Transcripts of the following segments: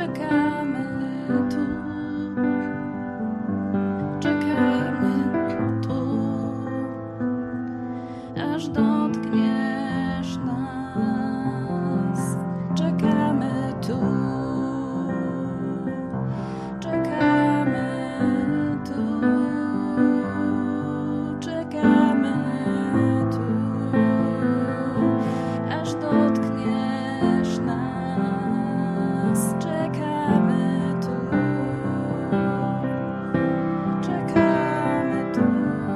czekamy tu, czekamy tu, aż dotkniesz nas. Czekamy tu, czekamy tu, czekamy tu, aż dotkniesz nas. Czekamy tu, czekamy tu,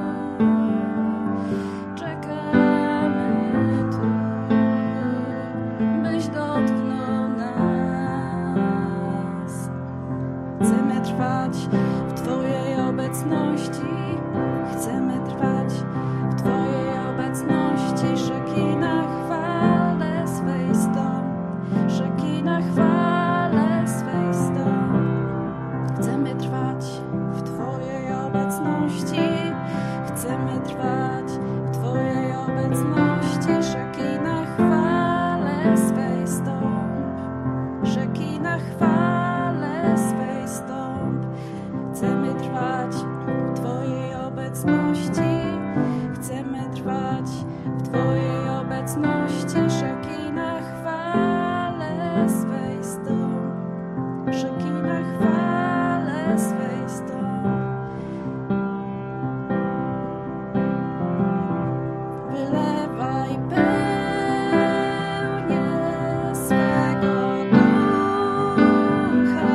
czekamy tu, byś dotknął nas. Chcemy trwać w Twojej obecności, chcemy trwać w Twojej obecności. Szekina, chwale swej stąd, Szekina, chwale swej stąd. Chcemy trwać w Twojej obecności, chcemy trwać w Twojej obecności. Szekina, chwale swej stąd, Szekina, chwale swej stąd. Chcemy trwać w Twojej obecności, chcemy trwać w Twojej obecności. Szekina, chwale swej stąd, Szekina, chwale swej stąd. Wylewaj pełnię swego ducha.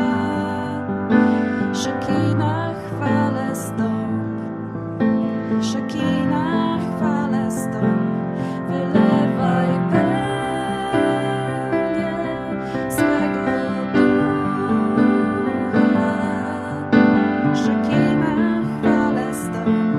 Szekina, chwale stąd, Szekina, chwale stąd. Wylewaj pełnię swego ducha. Szekina, chwale stąd,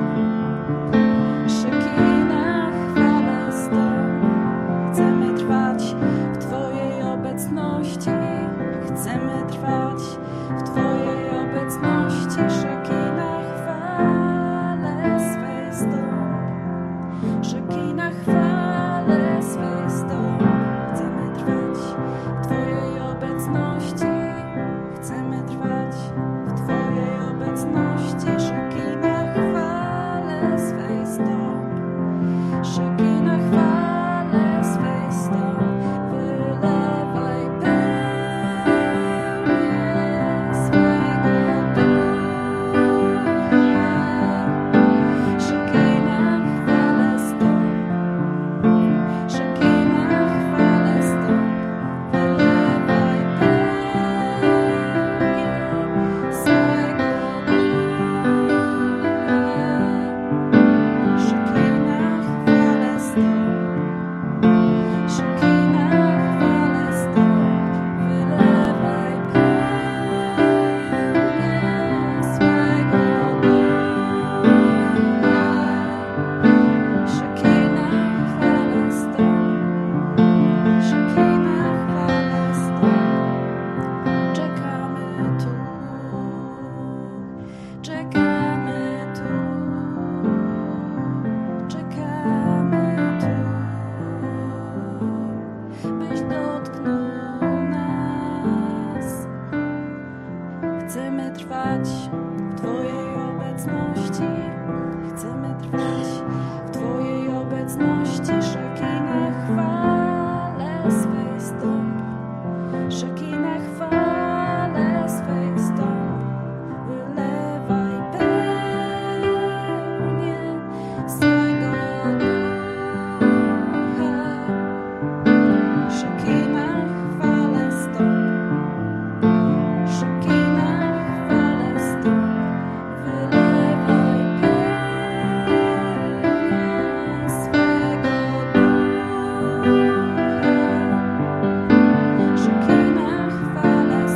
Szekina, chwale stąd. Chcemy trwać w Twojej obecności, chcemy trwać w Twojej obecności. Szekina, chwale swej stąd, Szekina, chwale swej stąd. Chcemy trwać w Twojej obecności, chcemy trwać w Twojej obecności. Szekina, chwale swej stąd, Szekina, chwale swej stąd. Wylewaj pełnię swego ducha. Szekina, chwale stąd, Szekina, chwale stąd. Wylewaj pełnię swego ducha. Szekina, chwale stąd, Szekina, chwale stąd. Wylewaj pełnię swego ducha. Szekina, chwale stąd, Szekina, chwale stąd. Czekamy tu, czekamy tu, czekamy tu, byś dotknął nas. Chcemy trwać w Twojej obecności, chcemy trwać w Twojej obecności. Szekina, chwale swej stąd, Szekina, chwale swej stąd. Wylewaj pełnię swego ducha. Szekina, chwale stąd, Szekina, chwale stąd. Wylewaj pełnię swego ducha. Szekina, chwale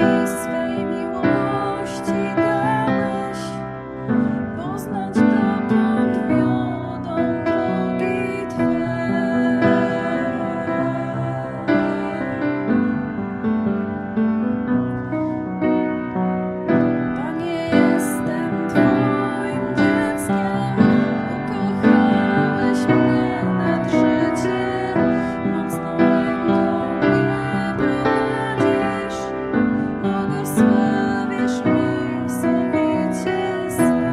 swej miłości dałeś poznać dokąd wiodą drogi Twe. Panie, jestem Twoim dzieckiem, ukochałeś mnie nad życiem, mocną ręką mnie prowadzisz, błogosławisz mi sowicie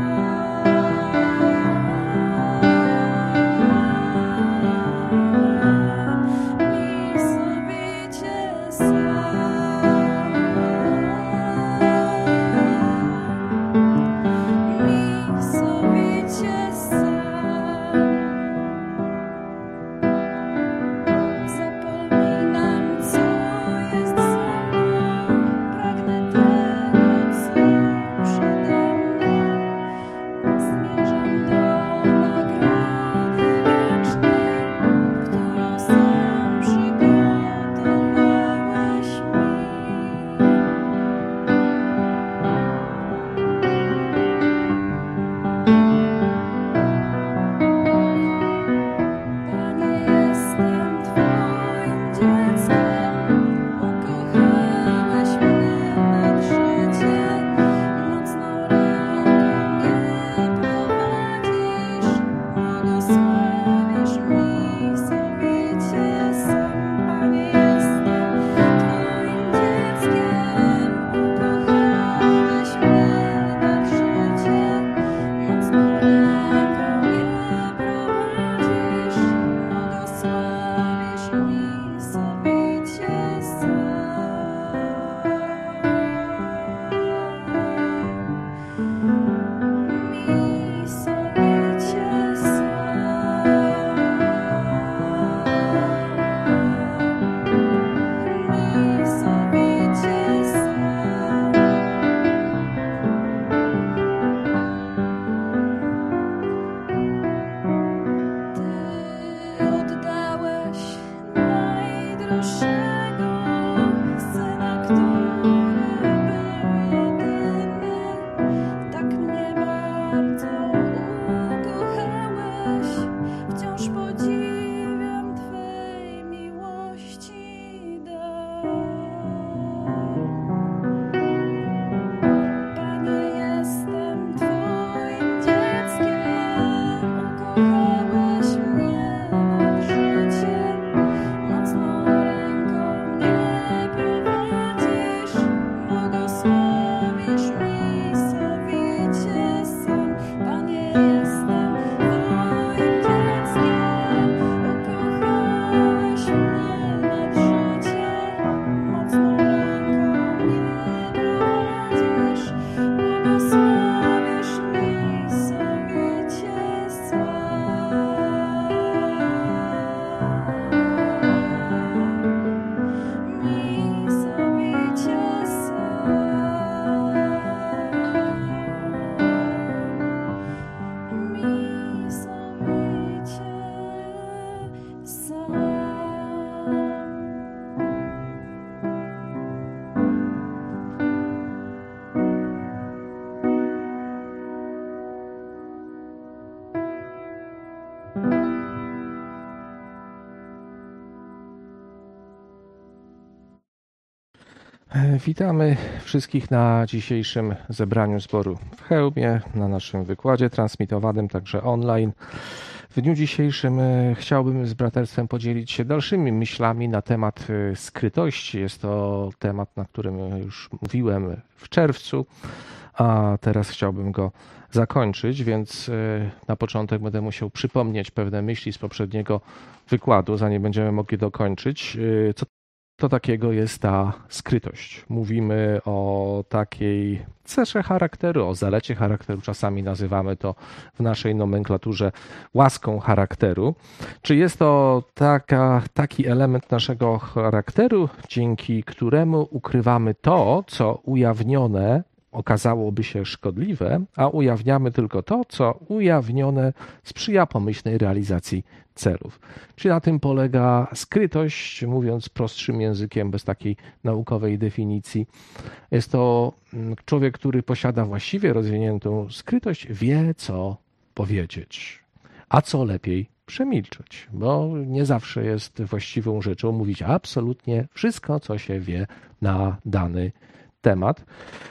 Zapominam, co jest ze mną, pragnę tego, co przede mną. Zmierzam do nagrody wiecznej, którą sam przygotowałeś mi. Panie, jestem Twoim dzieckiem, ukochałeś mnie nad życiem, mocną ręką mnie prowadzisz, błogosławisz mi sowicie sam. Panie, jestem Twoim dzieckiem, ukochałeś mnie nad życiem, mocną ręką mnie prowadzisz, błogosławisz mi sowicie mi sowicie mi sowicie Ty oddałeś najdroższego Syna, który był jedyny. Tak mnie bardzo ukochałeś, wciąż podziwiam Twej miłości dar. Panie, jestem Twoim dzieckiem, ukochałeś mnie nad życiem, mocną ręką mnie prowadzisz, błogosławisz mi sowicie sam. Panie, jestem Twoim dzieckiem, ukochałeś mnie nad życiem, mocną ręką mnie prowadzisz, błogosławisz mi sowicie mi sowicie mi sowicie Witamy wszystkich na dzisiejszym zebraniu zboru w Chełmie, na naszym wykładzie transmitowanym także online. W dniu dzisiejszym chciałbym z braterstwem podzielić się dalszymi myślami na temat skrytości. Jest to temat, na którym już mówiłem w czerwcu, a teraz chciałbym go zakończyć, więc na początek będę musiał przypomnieć pewne myśli z poprzedniego wykładu, zanim będziemy mogli dokończyć. Co to takiego jest ta skrytość? Mówimy o takiej cesze charakteru, o zalecie charakteru. Czasami nazywamy to w naszej nomenklaturze łaską charakteru. Czy jest to taki element naszego charakteru, dzięki któremu ukrywamy to, co ujawnione okazałoby się szkodliwe, a ujawniamy tylko to, co ujawnione sprzyja pomyślnej realizacji celów. Czyli na tym polega skrytość, mówiąc prostszym językiem, bez takiej naukowej definicji. Jest to człowiek, który posiada właściwie rozwiniętą skrytość, wie, co powiedzieć, a co lepiej przemilczeć, bo nie zawsze jest właściwą rzeczą mówić absolutnie wszystko, co się wie na dany temat.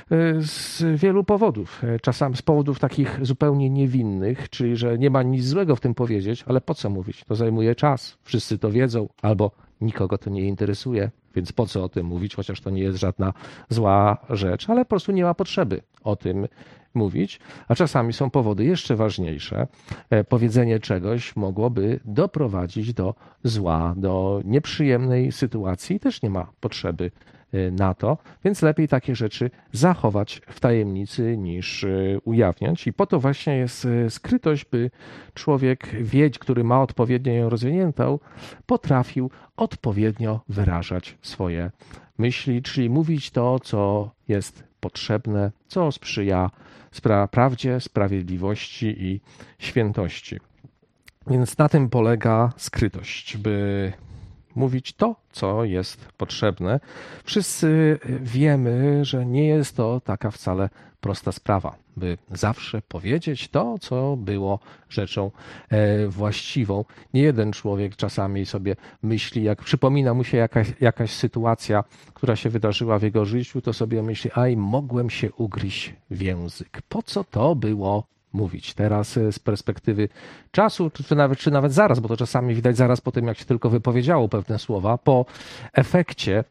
Z wielu powodów. Czasami z powodów takich zupełnie niewinnych, czyli że nie ma nic złego w tym powiedzieć, ale po co mówić? To zajmuje czas, wszyscy to wiedzą, albo nikogo to nie interesuje, więc po co o tym mówić, chociaż to nie jest żadna zła rzecz, ale po prostu nie ma potrzeby o tym mówić, a czasami są powody jeszcze ważniejsze. Powiedzenie czegoś mogłoby doprowadzić do zła, do nieprzyjemnej sytuacji i też nie ma potrzeby na to, więc lepiej takie rzeczy zachować w tajemnicy niż ujawniać. I po to właśnie jest skrytość, by człowiek, który ma odpowiednio ją rozwiniętą, potrafił odpowiednio wyrażać swoje myśli, czyli mówić to, co jest potrzebne, co sprzyja prawdzie, sprawiedliwości i świętości. Więc na tym polega skrytość, by mówić to, co jest potrzebne. Wszyscy wiemy, że nie jest to taka wcale prosta sprawa, by zawsze powiedzieć to, co było rzeczą właściwą. Nie jeden człowiek czasami sobie myśli, jak przypomina mu się jakaś sytuacja, która się wydarzyła w jego życiu, to sobie myśli, mogłem się ugryźć w język. Po co to było mówić? Teraz z perspektywy czasu, czy nawet zaraz, bo to czasami widać zaraz po tym, jak się tylko wypowiedziało pewne słowa, po efekcie,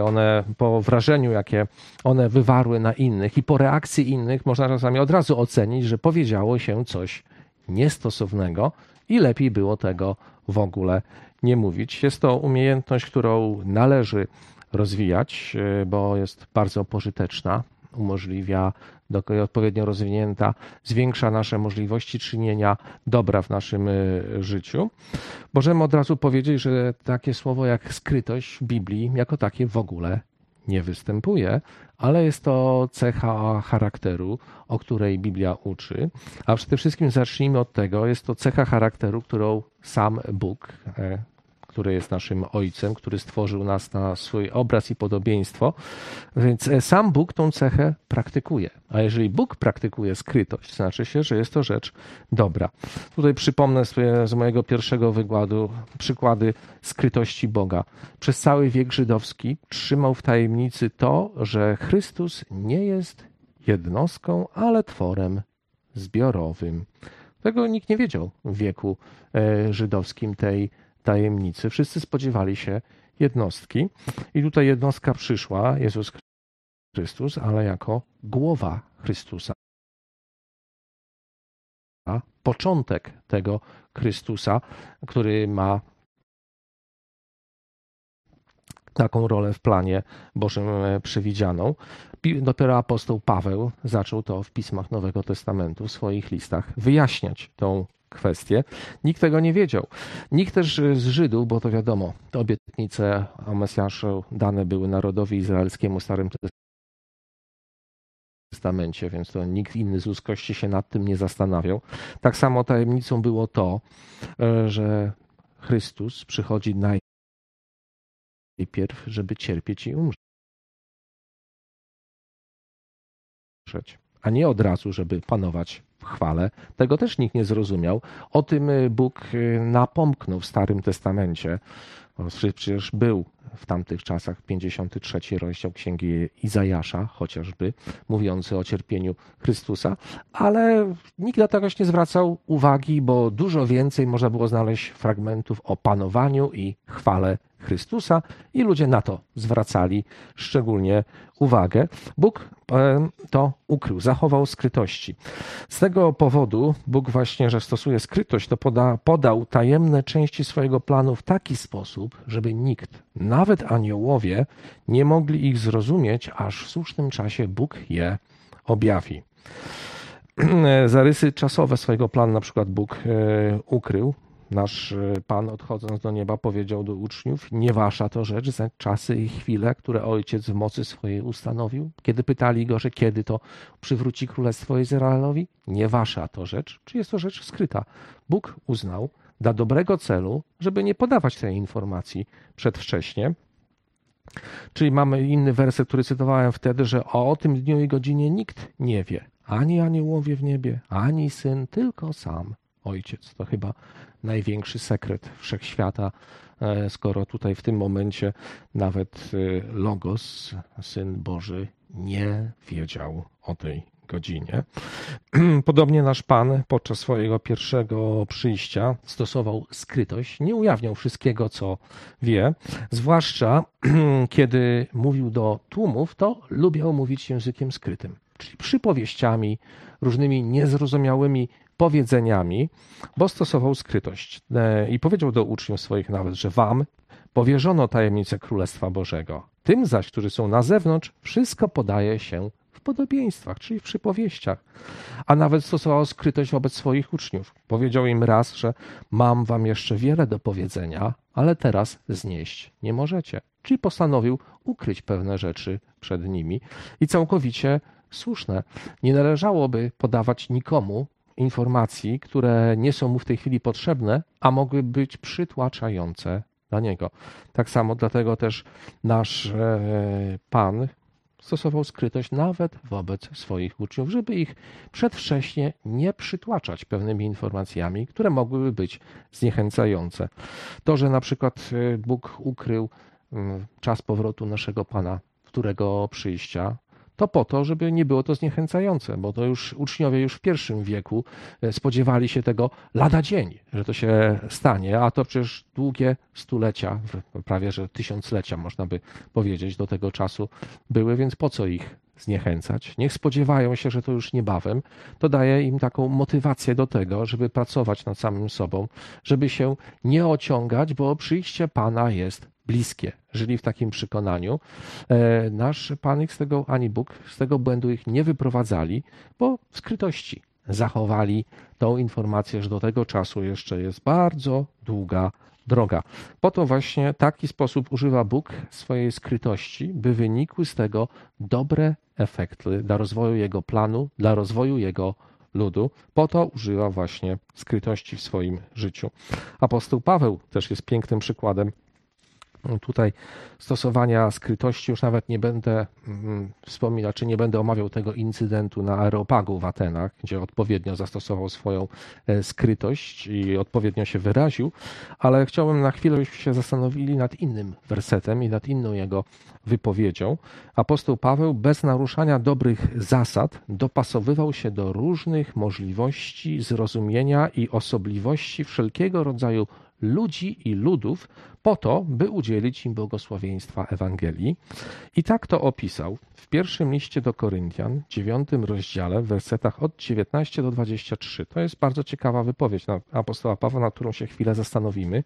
po wrażeniu, jakie one wywarły na innych i po reakcji innych, można czasami od razu ocenić, że powiedziało się coś niestosownego i lepiej było tego w ogóle nie mówić. Jest to umiejętność, którą należy rozwijać, bo jest bardzo pożyteczna. Umożliwia, odpowiednio rozwinięta, zwiększa nasze możliwości czynienia dobra w naszym życiu. Możemy od razu powiedzieć, że takie słowo jak skrytość w Biblii jako takie w ogóle nie występuje, ale jest to cecha charakteru, o której Biblia uczy. A przede wszystkim zacznijmy od tego, jest to cecha charakteru, którą sam Bóg, który jest naszym Ojcem, który stworzył nas na swój obraz i podobieństwo, więc sam Bóg tą cechę praktykuje. A jeżeli Bóg praktykuje skrytość, znaczy się, że jest to rzecz dobra. Tutaj przypomnę sobie z mojego pierwszego wykładu przykłady skrytości Boga. Przez cały wiek żydowski trzymał w tajemnicy to, że Chrystus nie jest jednostką, ale tworem zbiorowym. Tego nikt nie wiedział w wieku żydowskim, tej tajemnicy. Wszyscy spodziewali się jednostki i tutaj jednostka przyszła, Jezus Chrystus, ale jako głowa Chrystusa. Początek tego Chrystusa, który ma taką rolę w planie Bożym przewidzianą. Dopiero apostoł Paweł zaczął to w pismach Nowego Testamentu, w swoich listach wyjaśniać tą kwestię. Nikt tego nie wiedział. Nikt też z Żydów, bo to wiadomo, obietnice o Mesjaszu dane były narodowi izraelskiemu w Starym Testamencie, więc to nikt inny z ludzkości się nad tym nie zastanawiał. Tak samo tajemnicą było to, że Chrystus przychodzi najpierw, żeby cierpieć i umrzeć, a nie od razu, żeby panować w chwale. Tego też nikt nie zrozumiał. O tym Bóg napomknął w Starym Testamencie. Przecież był w tamtych czasach 53 rozdział Księgi Izajasza, chociażby, mówiący o cierpieniu Chrystusa, ale nikt na to jakoś nie zwracał uwagi, bo dużo więcej można było znaleźć fragmentów o panowaniu i chwale Chrystusa i ludzie na to zwracali szczególnie uwagę. Bóg to ukrył, zachował skrytości. Z tego powodu Bóg właśnie, że stosuje skrytość, to podał tajemne części swojego planu w taki sposób, żeby nikt, nawet aniołowie, nie mogli ich zrozumieć, aż w słusznym czasie Bóg je objawi. Zarysy czasowe swojego planu na przykład Bóg ukrył. nasz Pan, odchodząc do nieba, powiedział do uczniów: nie wasza to rzecz znać czasy i chwile, które Ojciec w mocy swojej ustanowił. Kiedy pytali go, że kiedy to przywróci królestwo Izraelowi, nie wasza to rzecz, czy jest to rzecz skryta. Bóg uznał dla dobrego celu, żeby nie podawać tej informacji przedwcześnie. Czyli mamy inny werset, który cytowałem wtedy, że o tym dniu i godzinie nikt nie wie. Ani aniołowie w niebie, ani Syn, tylko sam Ojciec. To chyba największy sekret wszechświata, skoro tutaj w tym momencie nawet Logos, Syn Boży, nie wiedział o tej godzinie. Podobnie nasz Pan podczas swojego pierwszego przyjścia stosował skrytość, nie ujawniał wszystkiego, co wie, zwłaszcza kiedy mówił do tłumów, to lubiał mówić językiem skrytym, czyli przypowieściami, różnymi niezrozumiałymi powiedzeniami, bo stosował skrytość. I powiedział do uczniów swoich nawet, że wam powierzono tajemnicę Królestwa Bożego. Tym zaś, którzy są na zewnątrz, wszystko podaje się w podobieństwach, czyli w przypowieściach. A nawet stosował skrytość wobec swoich uczniów. Powiedział im raz, że mam wam jeszcze wiele do powiedzenia, ale teraz znieść nie możecie. Czyli postanowił ukryć pewne rzeczy przed nimi i całkowicie słuszne. Nie należałoby podawać nikomu informacji, które nie są mu w tej chwili potrzebne, a mogły być przytłaczające dla niego. Tak samo dlatego też nasz Pan stosował skrytość nawet wobec swoich uczniów, żeby ich przedwcześnie nie przytłaczać pewnymi informacjami, które mogłyby być zniechęcające. To, że na przykład Bóg ukrył czas powrotu naszego Pana, którego przyjścia, to po to, żeby nie było to zniechęcające, bo to już uczniowie już w pierwszym wieku spodziewali się tego lada dzień, że to się stanie, a to przecież długie stulecia, prawie że tysiąclecia można by powiedzieć do tego czasu były, więc po co ich zniechęcać? Niech spodziewają się, że to już niebawem. To daje im taką motywację do tego, żeby pracować nad samym sobą, żeby się nie ociągać, bo przyjście Pana jest bliskie. Żyli w takim przekonaniu. Nasz Pan ich z tego, ani Bóg, z tego błędu ich nie wyprowadzali, bo w skrytości zachowali tą informację, że do tego czasu jeszcze jest bardzo długa droga. Po to właśnie taki sposób używa Bóg swojej skrytości, by wynikły z tego dobre efekty dla rozwoju Jego planu, dla rozwoju Jego ludu. Po to używa właśnie skrytości w swoim życiu. Apostoł Paweł też jest pięknym przykładem tutaj stosowania skrytości. Już nawet nie będę wspominał, czy nie będę omawiał tego incydentu na Areopagu w Atenach, gdzie odpowiednio zastosował swoją skrytość i odpowiednio się wyraził, ale chciałbym na chwilę, byśmy się zastanowili nad innym wersetem i nad inną jego wypowiedzią. Apostoł Paweł bez naruszania dobrych zasad dopasowywał się do różnych możliwości zrozumienia i osobliwości wszelkiego rodzaju ludzi i ludów po to, by udzielić im błogosławieństwa Ewangelii. I tak to opisał w pierwszym liście do Koryntian, 9 rozdziale, w wersetach od 19 do 23. To jest bardzo ciekawa wypowiedź apostoła Pawła, na którą się chwilę zastanowimy.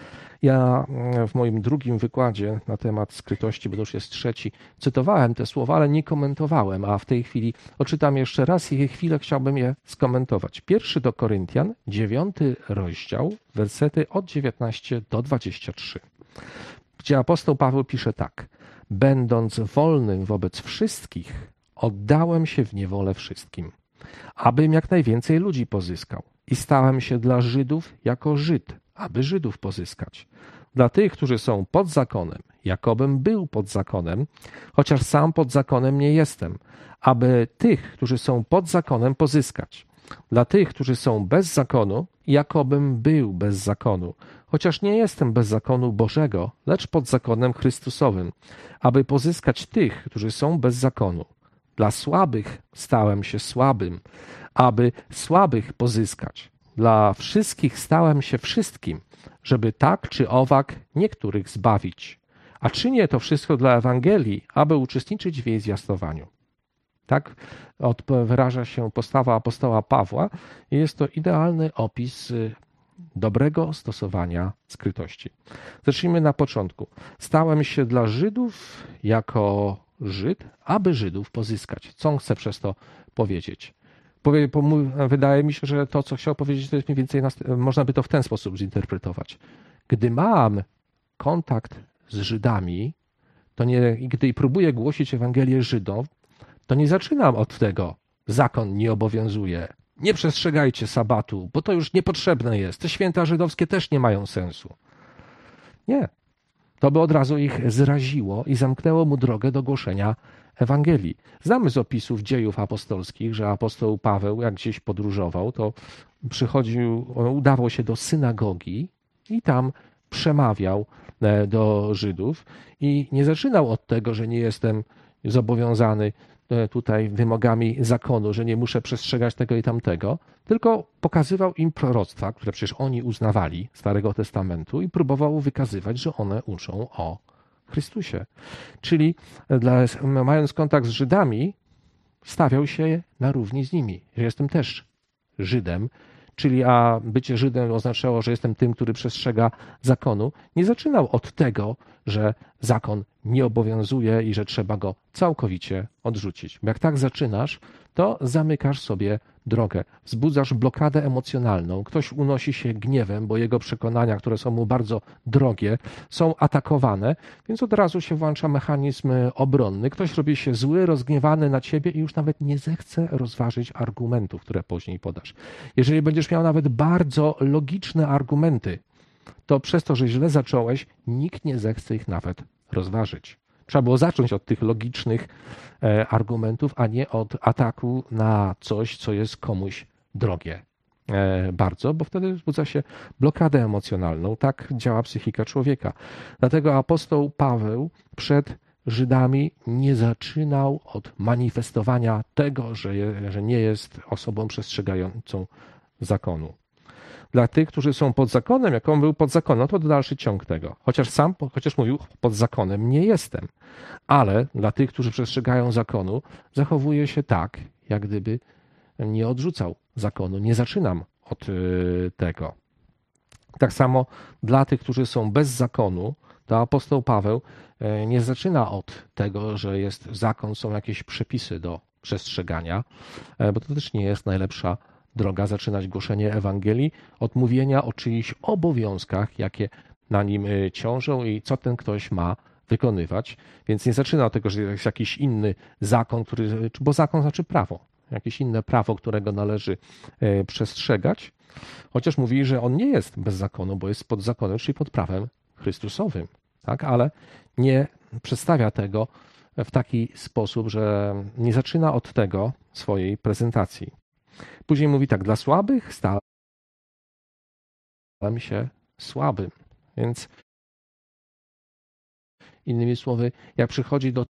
Ja w moim drugim wykładzie na temat skrytości, bo to już jest trzeci, cytowałem te słowa, ale nie komentowałem, a w tej chwili odczytam jeszcze raz i chwilę chciałbym je skomentować. Pierwszy do Koryntian, 9 rozdział, wersety od 19 do 23, gdzie apostoł Paweł pisze tak. Będąc wolnym wobec wszystkich, oddałem się w niewolę wszystkim, abym jak najwięcej ludzi pozyskał. I stałem się dla Żydów jako Żyd, aby Żydów pozyskać. Dla tych, którzy są pod zakonem, jakobym był pod zakonem, chociaż sam pod zakonem nie jestem, aby tych, którzy są pod zakonem, pozyskać. Dla tych, którzy są bez zakonu, jakobym był bez zakonu, chociaż nie jestem bez zakonu Bożego, lecz pod zakonem Chrystusowym, aby pozyskać tych, którzy są bez zakonu. Dla słabych stałem się słabym, aby słabych pozyskać. Dla wszystkich stałem się wszystkim, żeby tak czy owak niektórych zbawić. A czynię to wszystko dla Ewangelii, aby uczestniczyć w jej zwiastowaniu. Tak wyraża się postawa apostoła Pawła i jest to idealny opis dobrego stosowania skrytości. Zacznijmy na początku. Stałem się dla Żydów jako Żyd, aby Żydów pozyskać. Co on chce przez to powiedzieć? Wydaje mi się, że to, co chciał powiedzieć, to jest mniej więcej, można by to w ten sposób zinterpretować. Gdy mam kontakt z Żydami, to gdy próbuję głosić Ewangelię Żydom, to nie zaczynam od tego, zakon nie obowiązuje, nie przestrzegajcie sabatu, bo to już niepotrzebne jest, te święta żydowskie też nie mają sensu. Nie. To by od razu ich zraziło i zamknęło mu drogę do głoszenia Ewangelii. Znamy z opisów dziejów apostolskich, że apostoł Paweł, jak gdzieś podróżował, to udawał się do synagogi i tam przemawiał do Żydów i nie zaczynał od tego, że nie jestem zobowiązany tutaj wymogami zakonu, że nie muszę przestrzegać tego i tamtego, tylko pokazywał im proroctwa, które przecież oni uznawali Starego Testamentu i próbował wykazywać, że one uczą o Chrystusie. Czyli mając kontakt z Żydami, stawiał się na równi z nimi, że jestem też Żydem, czyli a bycie Żydem oznaczało, że jestem tym, który przestrzega zakonu. Nie zaczynał od tego, że zakon nie obowiązuje i że trzeba go całkowicie odrzucić. Bo jak tak zaczynasz, to zamykasz sobie drogę, wzbudzasz blokadę emocjonalną, ktoś unosi się gniewem, bo jego przekonania, które są mu bardzo drogie, są atakowane, więc od razu się włącza mechanizm obronny. Ktoś robi się zły, rozgniewany na ciebie i już nawet nie zechce rozważyć argumentów, które później podasz. Jeżeli będziesz miał nawet bardzo logiczne argumenty, to przez to, że źle zacząłeś, nikt nie zechce ich nawet rozważyć. Trzeba było zacząć od tych logicznych argumentów, a nie od ataku na coś, co jest komuś drogie bardzo, bo wtedy wzbudza się blokadę emocjonalną. Tak działa psychika człowieka. Dlatego apostoł Paweł przed Żydami nie zaczynał od manifestowania tego, że nie jest osobą przestrzegającą zakonu. Dla tych, którzy są pod zakonem, jak on był pod zakonem, to dalszy ciąg tego. Chociaż mówił, pod zakonem nie jestem. Ale dla tych, którzy przestrzegają zakonu, zachowuje się tak, jak gdyby nie odrzucał zakonu. Nie zaczynam od tego. Tak samo dla tych, którzy są bez zakonu, to apostoł Paweł nie zaczyna od tego, że jest zakon, są jakieś przepisy do przestrzegania, bo to też nie jest najlepsza droga zaczynać głoszenie Ewangelii od mówienia o czyichś obowiązkach, jakie na nim ciążą i co ten ktoś ma wykonywać. Więc nie zaczyna od tego, że jest jakiś inny zakon, bo zakon znaczy prawo, jakieś inne prawo, którego należy przestrzegać, chociaż mówi, że on nie jest bez zakonu, bo jest pod zakonem, czyli pod prawem Chrystusowym, tak? Ale nie przedstawia tego w taki sposób, że nie zaczyna od tego swojej prezentacji. Później mówi tak, dla słabych stałem się słabym. Więc innymi słowy, jak przychodzi do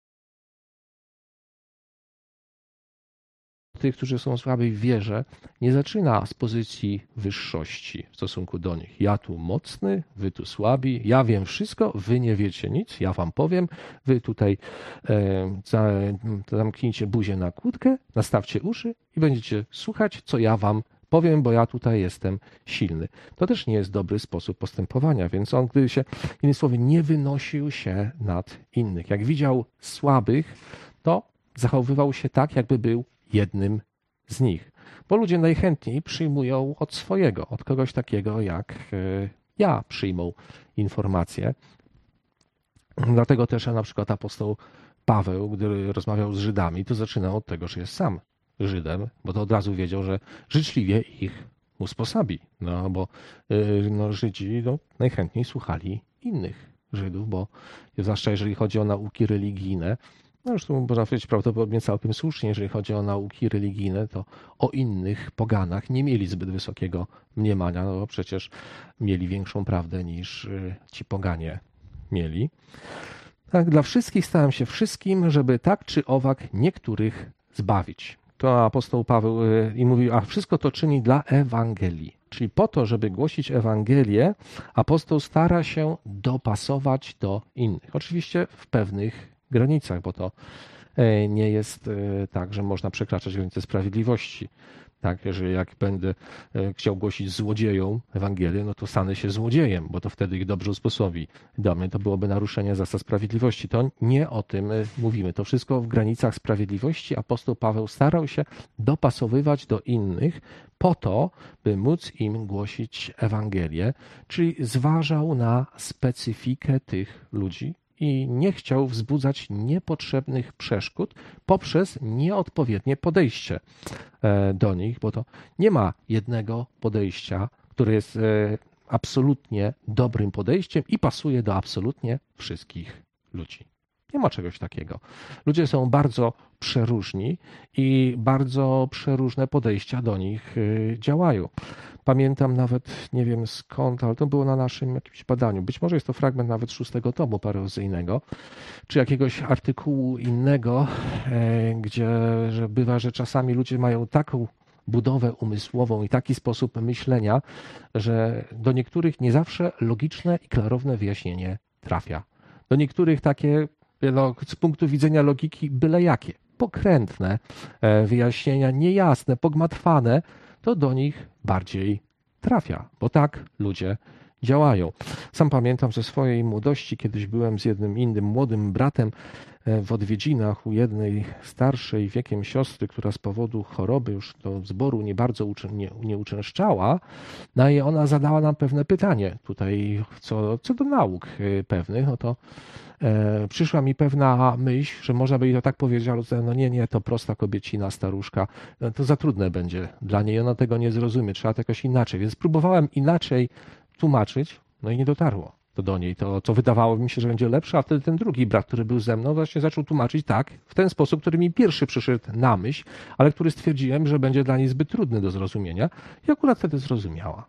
tych, którzy są słabi w wierze, nie zaczyna z pozycji wyższości w stosunku do nich. Ja tu mocny, wy tu słabi, ja wiem wszystko, wy nie wiecie nic, ja wam powiem, wy tutaj zamknijcie buzię na kłódkę, nastawcie uszy i będziecie słuchać, co ja wam powiem, bo ja tutaj jestem silny. To też nie jest dobry sposób postępowania, więc on, gdy się, innymi słowy, nie wynosił się nad innych. Jak widział słabych, to zachowywał się tak, jakby był jednym z nich. Bo ludzie najchętniej przyjmują od swojego, od kogoś takiego jak ja przyjmą informacje. Dlatego też na przykład apostoł Paweł, gdy rozmawiał z Żydami, to zaczynał od tego, że jest sam Żydem, bo to od razu wiedział, że życzliwie ich usposabi. No bo Żydzi najchętniej słuchali innych Żydów, bo zwłaszcza jeżeli chodzi o nauki religijne, no już tu można powiedzieć prawdopodobnie całkiem słusznie, jeżeli chodzi o nauki religijne, to o innych poganach nie mieli zbyt wysokiego mniemania, no bo przecież mieli większą prawdę niż ci poganie mieli. Tak, dla wszystkich stałem się wszystkim, żeby tak czy owak niektórych zbawić. To apostoł Paweł i mówił, a wszystko to czyni dla Ewangelii. Czyli po to, żeby głosić Ewangelię, apostoł stara się dopasować do innych. Oczywiście w pewnych granicach, bo to Nie jest tak, że można przekraczać granice sprawiedliwości. Tak, że jak będę chciał głosić złodziejom Ewangelię, no to stanę się złodziejem, bo to wtedy ich dobrze usposobi. Dla mnie to byłoby naruszenie zasad sprawiedliwości. To nie o tym mówimy. To wszystko w granicach sprawiedliwości. Apostoł Paweł starał się dopasowywać do innych po to, by móc im głosić Ewangelię, czyli zważał na specyfikę tych ludzi i nie chciał wzbudzać niepotrzebnych przeszkód poprzez nieodpowiednie podejście do nich, bo to nie ma jednego podejścia, które jest absolutnie dobrym podejściem i pasuje do absolutnie wszystkich ludzi. Nie ma czegoś takiego. Ludzie są bardzo przeróżni i bardzo przeróżne podejścia do nich działają. Pamiętam nawet, nie wiem skąd, ale to było na naszym jakimś badaniu. Być może jest to fragment nawet 6 tomu parozyjnego, czy jakiegoś artykułu innego, gdzie że bywa, że czasami ludzie mają taką budowę umysłową i taki sposób myślenia, że do niektórych nie zawsze logiczne i klarowne wyjaśnienie trafia. Do niektórych takie z punktu widzenia logiki byle jakie, pokrętne wyjaśnienia, niejasne, pogmatwane, to do nich bardziej trafia, bo tak ludzie działają. Sam pamiętam ze swojej młodości, kiedyś byłem z jednym innym młodym bratem w odwiedzinach u jednej starszej wiekiem siostry, która z powodu choroby już do zboru nie bardzo nie uczęszczała, no i ona zadała nam pewne pytanie tutaj co do nauk pewnych, no to przyszła mi pewna myśl, że można by jej to tak powiedzieć, ale no nie, to prosta kobiecina, staruszka, no to za trudne będzie dla niej, ona tego nie zrozumie, trzeba to jakoś inaczej, więc próbowałem inaczej tłumaczyć, no i nie dotarło to do niej, to co wydawało mi się, że będzie lepsze, a wtedy ten drugi brat, który był ze mną, właśnie zaczął tłumaczyć tak, w ten sposób, który mi pierwszy przyszedł na myśl, ale który stwierdziłem, że będzie dla niej zbyt trudny do zrozumienia i akurat wtedy zrozumiała.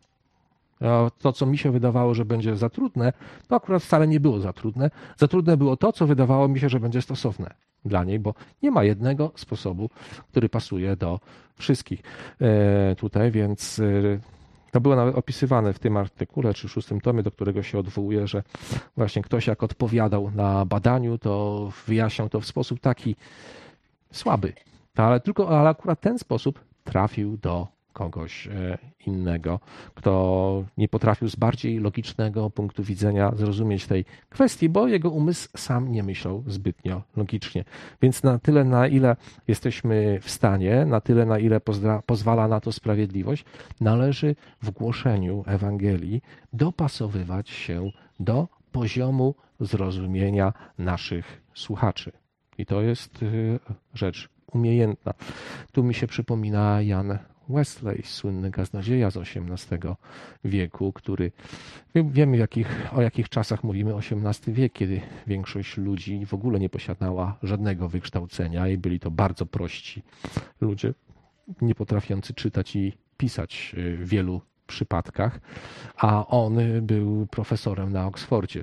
To, co mi się wydawało, że będzie za trudne, to akurat wcale nie było za trudne. Za trudne było to, co wydawało mi się, że będzie stosowne dla niej, bo nie ma jednego sposobu, który pasuje do wszystkich tutaj, więc to było nawet opisywane w tym artykule, czy 6 tomie, do którego się odwołuje, że właśnie ktoś jak odpowiadał na badaniu, to wyjaśniał to w sposób taki słaby, ale akurat ten sposób trafił do kogoś innego, kto nie potrafił z bardziej logicznego punktu widzenia zrozumieć tej kwestii, bo jego umysł sam nie myślał zbytnio logicznie. Więc na tyle, na ile jesteśmy w stanie, na tyle, na ile pozwala na to sprawiedliwość, należy w głoszeniu Ewangelii dopasowywać się do poziomu zrozumienia naszych słuchaczy. I to jest rzecz umiejętna. Tu mi się przypomina Jan Wesley, słynny kaznodzieja z XVIII wieku, który, wiemy o jakich czasach mówimy, XVIII wiek, kiedy większość ludzi w ogóle nie posiadała żadnego wykształcenia i byli to bardzo prości ludzie, nie potrafiący czytać i pisać w wielu przypadkach, a on był profesorem na Oksfordzie.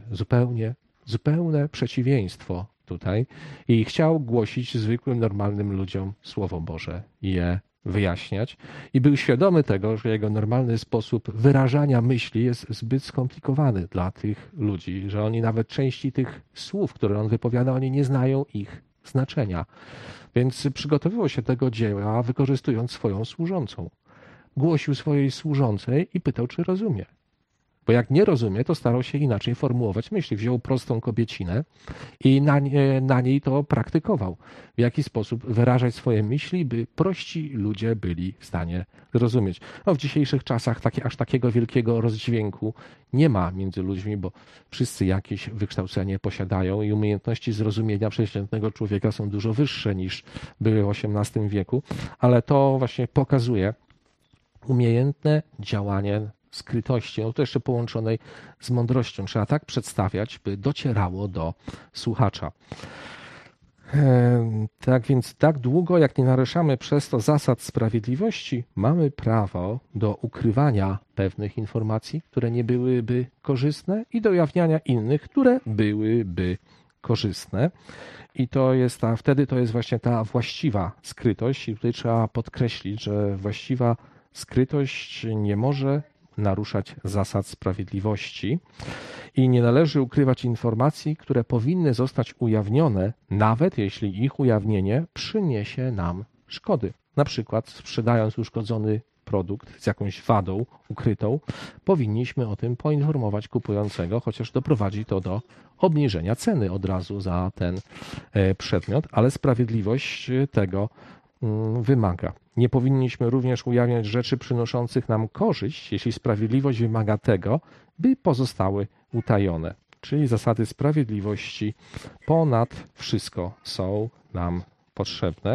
Zupełne przeciwieństwo tutaj i chciał głosić zwykłym, normalnym ludziom Słowo Boże i je wyjaśniać i był świadomy tego, że jego normalny sposób wyrażania myśli jest zbyt skomplikowany dla tych ludzi, że oni nawet części tych słów, które on wypowiada, oni nie znają ich znaczenia. Więc przygotowywał się do tego dzieła, wykorzystując swoją służącą. Głosił swojej służącej i pytał, czy rozumie. Bo jak nie rozumie, to starał się inaczej formułować myśli. Wziął prostą kobiecinę i na niej to praktykował. W jaki sposób wyrażać swoje myśli, by prości ludzie byli w stanie zrozumieć. No, w dzisiejszych czasach aż takiego wielkiego rozdźwięku nie ma między ludźmi, bo wszyscy jakieś wykształcenie posiadają i umiejętności zrozumienia przeciętnego człowieka są dużo wyższe niż były w XVIII wieku, ale to właśnie pokazuje umiejętne działanie skrytości, no to jeszcze połączonej z mądrością. Trzeba tak przedstawiać, by docierało do słuchacza. Tak więc tak długo, jak nie naruszamy przez to zasad sprawiedliwości, mamy prawo do ukrywania pewnych informacji, które nie byłyby korzystne i do ujawniania innych, które byłyby korzystne. I wtedy to jest właśnie ta właściwa skrytość i tutaj trzeba podkreślić, że właściwa skrytość nie może naruszać zasad sprawiedliwości i nie należy ukrywać informacji, które powinny zostać ujawnione, nawet jeśli ich ujawnienie przyniesie nam szkody. Na przykład sprzedając uszkodzony produkt z jakąś wadą ukrytą, powinniśmy o tym poinformować kupującego, chociaż doprowadzi to do obniżenia ceny od razu za ten przedmiot, ale sprawiedliwość tego wymaga. Nie powinniśmy również ujawniać rzeczy przynoszących nam korzyść, jeśli sprawiedliwość wymaga tego, by pozostały utajone. Czyli zasady sprawiedliwości ponad wszystko są nam potrzebne.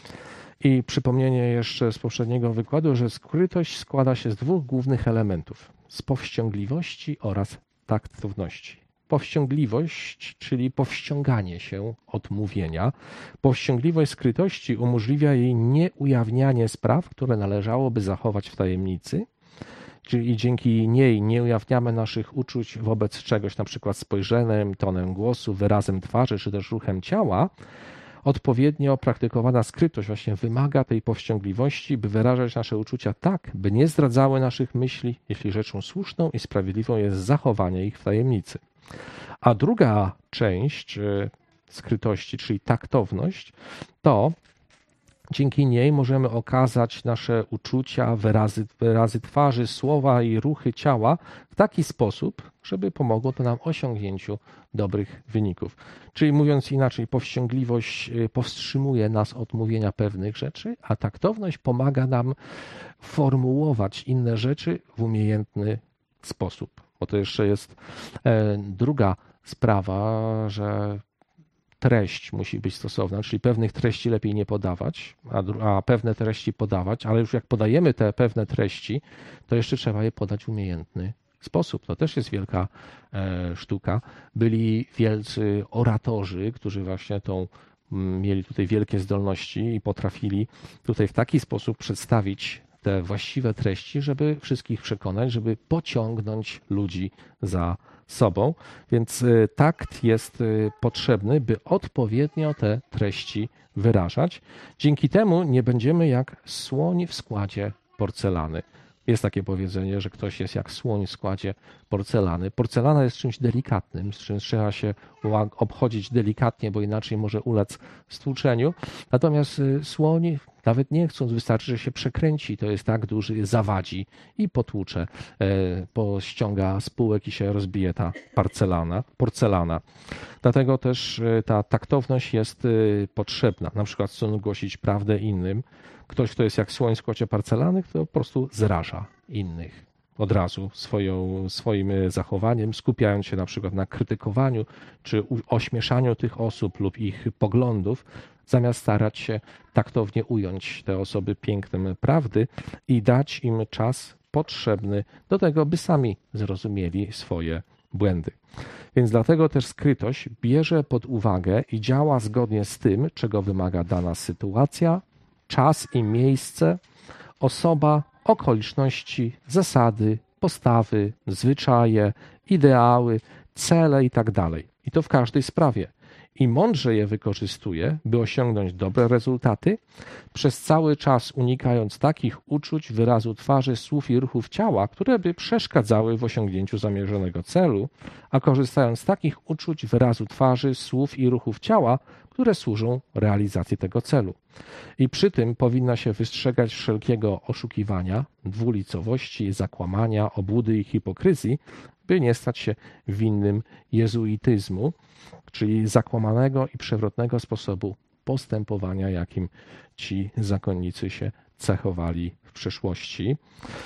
I przypomnienie jeszcze z poprzedniego wykładu, że skrytość składa się z dwóch głównych elementów: z powściągliwości oraz taktowności. Powściągliwość, czyli powściąganie się od mówienia. Powściągliwość skrytości umożliwia jej nieujawnianie spraw, które należałoby zachować w tajemnicy, czyli dzięki niej nie ujawniamy naszych uczuć wobec czegoś, na przykład spojrzeniem, tonem głosu, wyrazem twarzy czy też ruchem ciała. Odpowiednio praktykowana skrytość właśnie wymaga tej powściągliwości, by wyrażać nasze uczucia tak, by nie zdradzały naszych myśli, jeśli rzeczą słuszną i sprawiedliwą jest zachowanie ich w tajemnicy. A druga część skrytości, czyli taktowność, to dzięki niej możemy okazać nasze uczucia, wyrazy twarzy, słowa i ruchy ciała w taki sposób, żeby pomogło to nam w osiągnięciu dobrych wyników. Czyli mówiąc inaczej, powściągliwość powstrzymuje nas od mówienia pewnych rzeczy, a taktowność pomaga nam formułować inne rzeczy w umiejętny sposób. Bo to jeszcze jest druga sprawa, że treść musi być stosowna, czyli pewnych treści lepiej nie podawać, a pewne treści podawać, ale już jak podajemy te pewne treści, to jeszcze trzeba je podać w umiejętny sposób. To też jest wielka sztuka. Byli wielcy oratorzy, którzy właśnie mieli tutaj wielkie zdolności i potrafili tutaj w taki sposób przedstawić te właściwe treści, żeby wszystkich przekonać, żeby pociągnąć ludzi za sobą. Więc takt jest potrzebny, by odpowiednio te treści wyrażać. Dzięki temu nie będziemy jak słoń w składzie porcelany. Jest takie powiedzenie, że ktoś jest jak słoń w składzie porcelany. Porcelana jest czymś delikatnym, z czym trzeba się obchodzić delikatnie, bo inaczej może ulec stłuczeniu. Natomiast słoń, nawet nie chcąc, wystarczy, że się przekręci, to jest tak duży, zawadzi i potłucze, pościąga z półek i się rozbije ta porcelana. Dlatego też ta taktowność jest potrzebna. Na przykład chcąc głosić prawdę innym, ktoś, kto jest jak słoń w składzie porcelany, to po prostu zraża innych od razu swoim zachowaniem, skupiając się na przykład na krytykowaniu czy ośmieszaniu tych osób lub ich poglądów, zamiast starać się taktownie ująć te osoby pięknem prawdy i dać im czas potrzebny do tego, by sami zrozumieli swoje błędy. Więc dlatego też skrytość bierze pod uwagę i działa zgodnie z tym, czego wymaga dana sytuacja, czas i miejsce, osoba, okoliczności, zasady, postawy, zwyczaje, ideały, cele itd. I to w każdej sprawie. I mądrze je wykorzystuje, by osiągnąć dobre rezultaty, przez cały czas unikając takich uczuć, wyrazu twarzy, słów i ruchów ciała, które by przeszkadzały w osiągnięciu zamierzonego celu, a korzystając z takich uczuć, wyrazu twarzy, słów i ruchów ciała, które służą realizacji tego celu. I przy tym powinna się wystrzegać wszelkiego oszukiwania, dwulicowości, zakłamania, obłudy i hipokryzji, by nie stać się winnym jezuityzmu, czyli zakłamanego i przewrotnego sposobu postępowania, jakim ci zakonnicy się cechowali w przeszłości.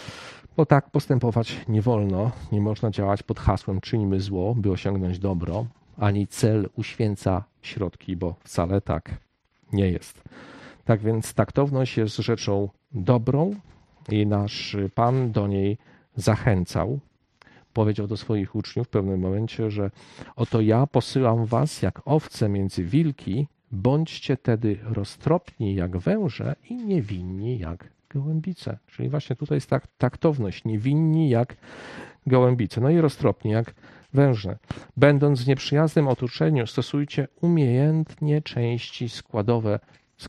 Bo tak postępować nie wolno, nie można działać pod hasłem czyńmy zło, by osiągnąć dobro, ani cel uświęca środki, bo wcale tak nie jest. Tak więc taktowność jest rzeczą dobrą i nasz Pan do niej zachęcał. Powiedział do swoich uczniów w pewnym momencie, że oto ja posyłam was jak owce między wilki, bądźcie tedy roztropni jak węże i niewinni jak gołębice. Czyli właśnie tutaj jest taktowność, niewinni jak gołębice, no i roztropni jak węże. Będąc w nieprzyjaznym otoczeniu, stosujcie umiejętnie części składowe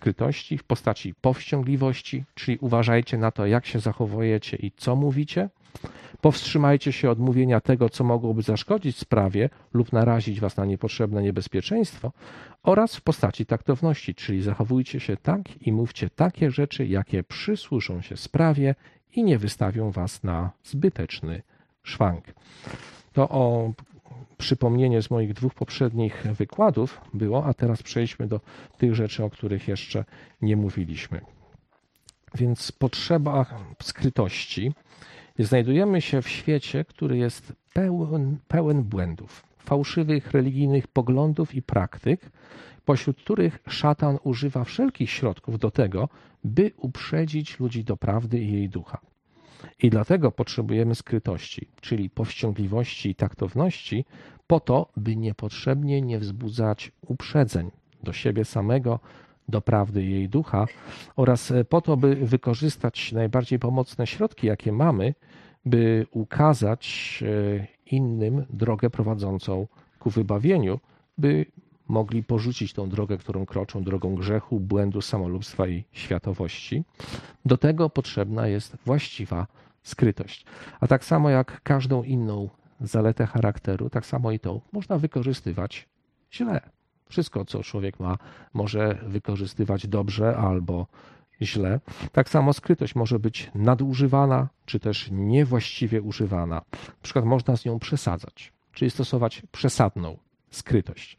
skrytości w postaci powściągliwości, czyli uważajcie na to, jak się zachowujecie i co mówicie, Powstrzymajcie się od mówienia tego, co mogłoby zaszkodzić sprawie lub narazić was na niepotrzebne niebezpieczeństwo oraz w postaci taktowności, czyli zachowujcie się tak i mówcie takie rzeczy, jakie przysłużą się sprawie i nie wystawią was na zbyteczny szwank. To o przypomnienie z moich 2 poprzednich wykładów było, a teraz przejdźmy do tych rzeczy, o których jeszcze nie mówiliśmy. Więc potrzeba skrytości. Znajdujemy się w świecie, który jest pełen błędów, fałszywych religijnych poglądów i praktyk, pośród których szatan używa wszelkich środków do tego, by uprzedzić ludzi do prawdy i jej ducha. I dlatego potrzebujemy skrytości, czyli powściągliwości i taktowności, po to, by niepotrzebnie nie wzbudzać uprzedzeń do siebie samego, do prawdy i jej ducha oraz po to, by wykorzystać najbardziej pomocne środki, jakie mamy, by ukazać innym drogę prowadzącą ku wybawieniu, by mogli porzucić tą drogę, którą kroczą, drogą grzechu, błędu, samolubstwa i światowości. Do tego potrzebna jest właściwa skrytość. A tak samo jak każdą inną zaletę charakteru, tak samo i tą można wykorzystywać źle. Wszystko, co człowiek ma, może wykorzystywać dobrze albo źle. Tak samo skrytość może być nadużywana, czy też niewłaściwie używana. Na przykład można z nią przesadzać, czyli stosować przesadną skrytość.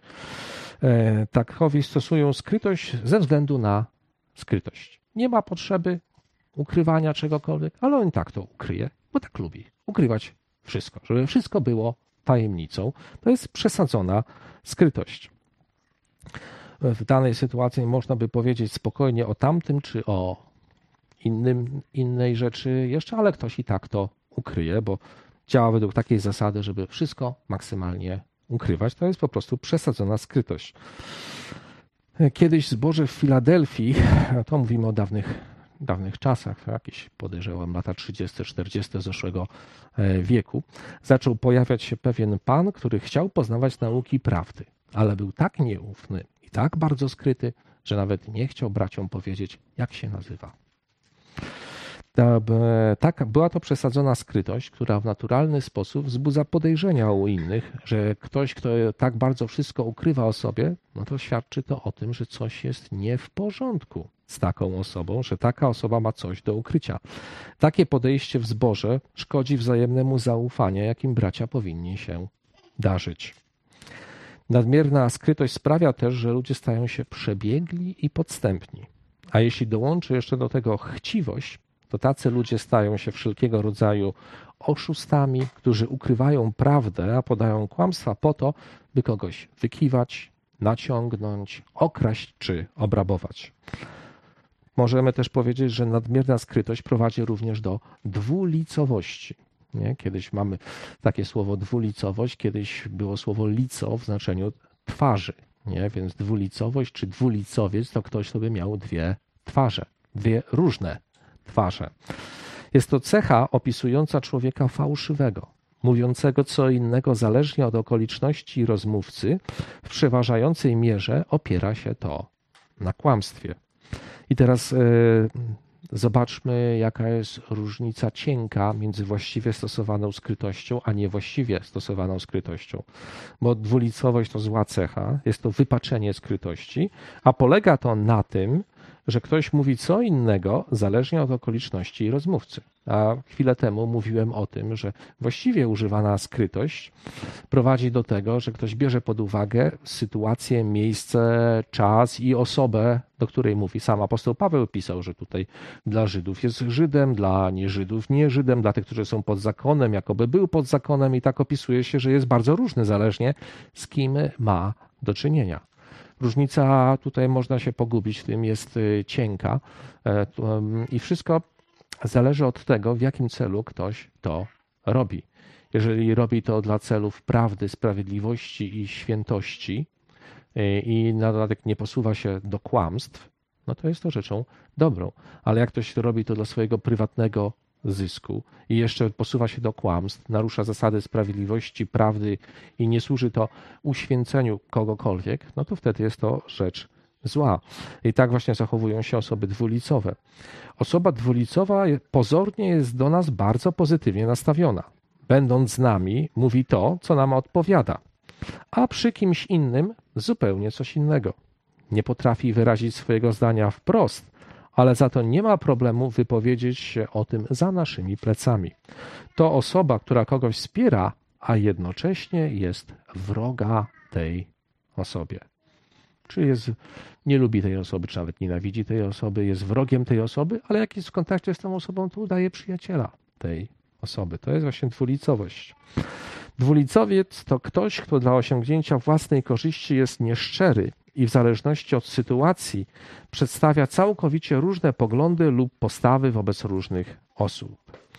Takowi stosują skrytość ze względu na skrytość. Nie ma potrzeby ukrywania czegokolwiek, ale on tak to ukryje, bo tak lubi ukrywać wszystko, żeby wszystko było tajemnicą. To jest przesadzona skrytość. W danej sytuacji można by powiedzieć spokojnie o tamtym czy o innej rzeczy jeszcze, ale ktoś i tak to ukryje, bo działa według takiej zasady, żeby wszystko maksymalnie ukrywać. To jest po prostu przesadzona skrytość. Kiedyś zboże w Filadelfii, to mówimy o dawnych czasach, jakieś podejrzewam lata 30-40 zeszłego wieku, zaczął pojawiać się pewien pan, który chciał poznawać nauki prawdy, ale był tak nieufny i tak bardzo skryty, że nawet nie chciał braciom powiedzieć, jak się nazywa. Była to przesadzona skrytość, która w naturalny sposób wzbudza podejrzenia u innych, że ktoś, kto tak bardzo wszystko ukrywa o sobie, no to świadczy to o tym, że coś jest nie w porządku z taką osobą, że taka osoba ma coś do ukrycia. Takie podejście w zborze szkodzi wzajemnemu zaufaniu, jakim bracia powinni się darzyć. Nadmierna skrytość sprawia też, że ludzie stają się przebiegli i podstępni. A jeśli dołączy jeszcze do tego chciwość, to tacy ludzie stają się wszelkiego rodzaju oszustami, którzy ukrywają prawdę, a podają kłamstwa po to, by kogoś wykiwać, naciągnąć, okraść czy obrabować. Możemy też powiedzieć, że nadmierna skrytość prowadzi również do dwulicowości. Nie? Kiedyś mamy takie słowo dwulicowość, kiedyś było słowo lico w znaczeniu twarzy. Nie? Więc dwulicowość czy dwulicowiec to ktoś, kto by miał dwie twarze, dwie różne twarze. Jest to cecha opisująca człowieka fałszywego, mówiącego co innego zależnie od okoliczności i rozmówcy. W przeważającej mierze opiera się to na kłamstwie. I teraz zobaczmy, jaka jest różnica cienka między właściwie stosowaną skrytością, a niewłaściwie stosowaną skrytością. Bo dwulicowość to zła cecha, jest to wypaczenie skrytości, a polega to na tym, że ktoś mówi co innego zależnie od okoliczności i rozmówcy. A chwilę temu mówiłem o tym, że właściwie używana skrytość prowadzi do tego, że ktoś bierze pod uwagę sytuację, miejsce, czas i osobę, do której mówi. Sam apostoł Paweł pisał, że tutaj dla Żydów jest Żydem, dla nieżydów nie Żydem, dla tych, którzy są pod zakonem, jakoby był pod zakonem i tak opisuje się, że jest bardzo różny, zależnie z kim ma do czynienia. Różnica tutaj można się pogubić, w tym jest cienka i wszystko zależy od tego, w jakim celu ktoś to robi. Jeżeli robi to dla celów prawdy, sprawiedliwości i świętości i na dodatek nie posuwa się do kłamstw, no to jest to rzeczą dobrą. Ale jak ktoś robi to dla swojego prywatnego zysku i jeszcze posuwa się do kłamstw, narusza zasady sprawiedliwości, prawdy i nie służy to uświęceniu kogokolwiek, no to wtedy jest to rzecz zła. I tak właśnie zachowują się osoby dwulicowe. Osoba dwulicowa pozornie jest do nas bardzo pozytywnie nastawiona. Będąc z nami, mówi to, co nam odpowiada, a przy kimś innym zupełnie coś innego. Nie potrafi wyrazić swojego zdania wprost, ale za to nie ma problemu wypowiedzieć się o tym za naszymi plecami. To osoba, która kogoś wspiera, a jednocześnie jest wroga tej osobie. Czy nie lubi tej osoby, czy nawet nienawidzi tej osoby, jest wrogiem tej osoby, ale jak jest w kontakcie z tą osobą, to udaje przyjaciela tej osoby. To jest właśnie dwulicowość. Dwulicowiec to ktoś, kto dla osiągnięcia własnej korzyści jest nieszczery i w zależności od sytuacji przedstawia całkowicie różne poglądy lub postawy wobec różnych osób.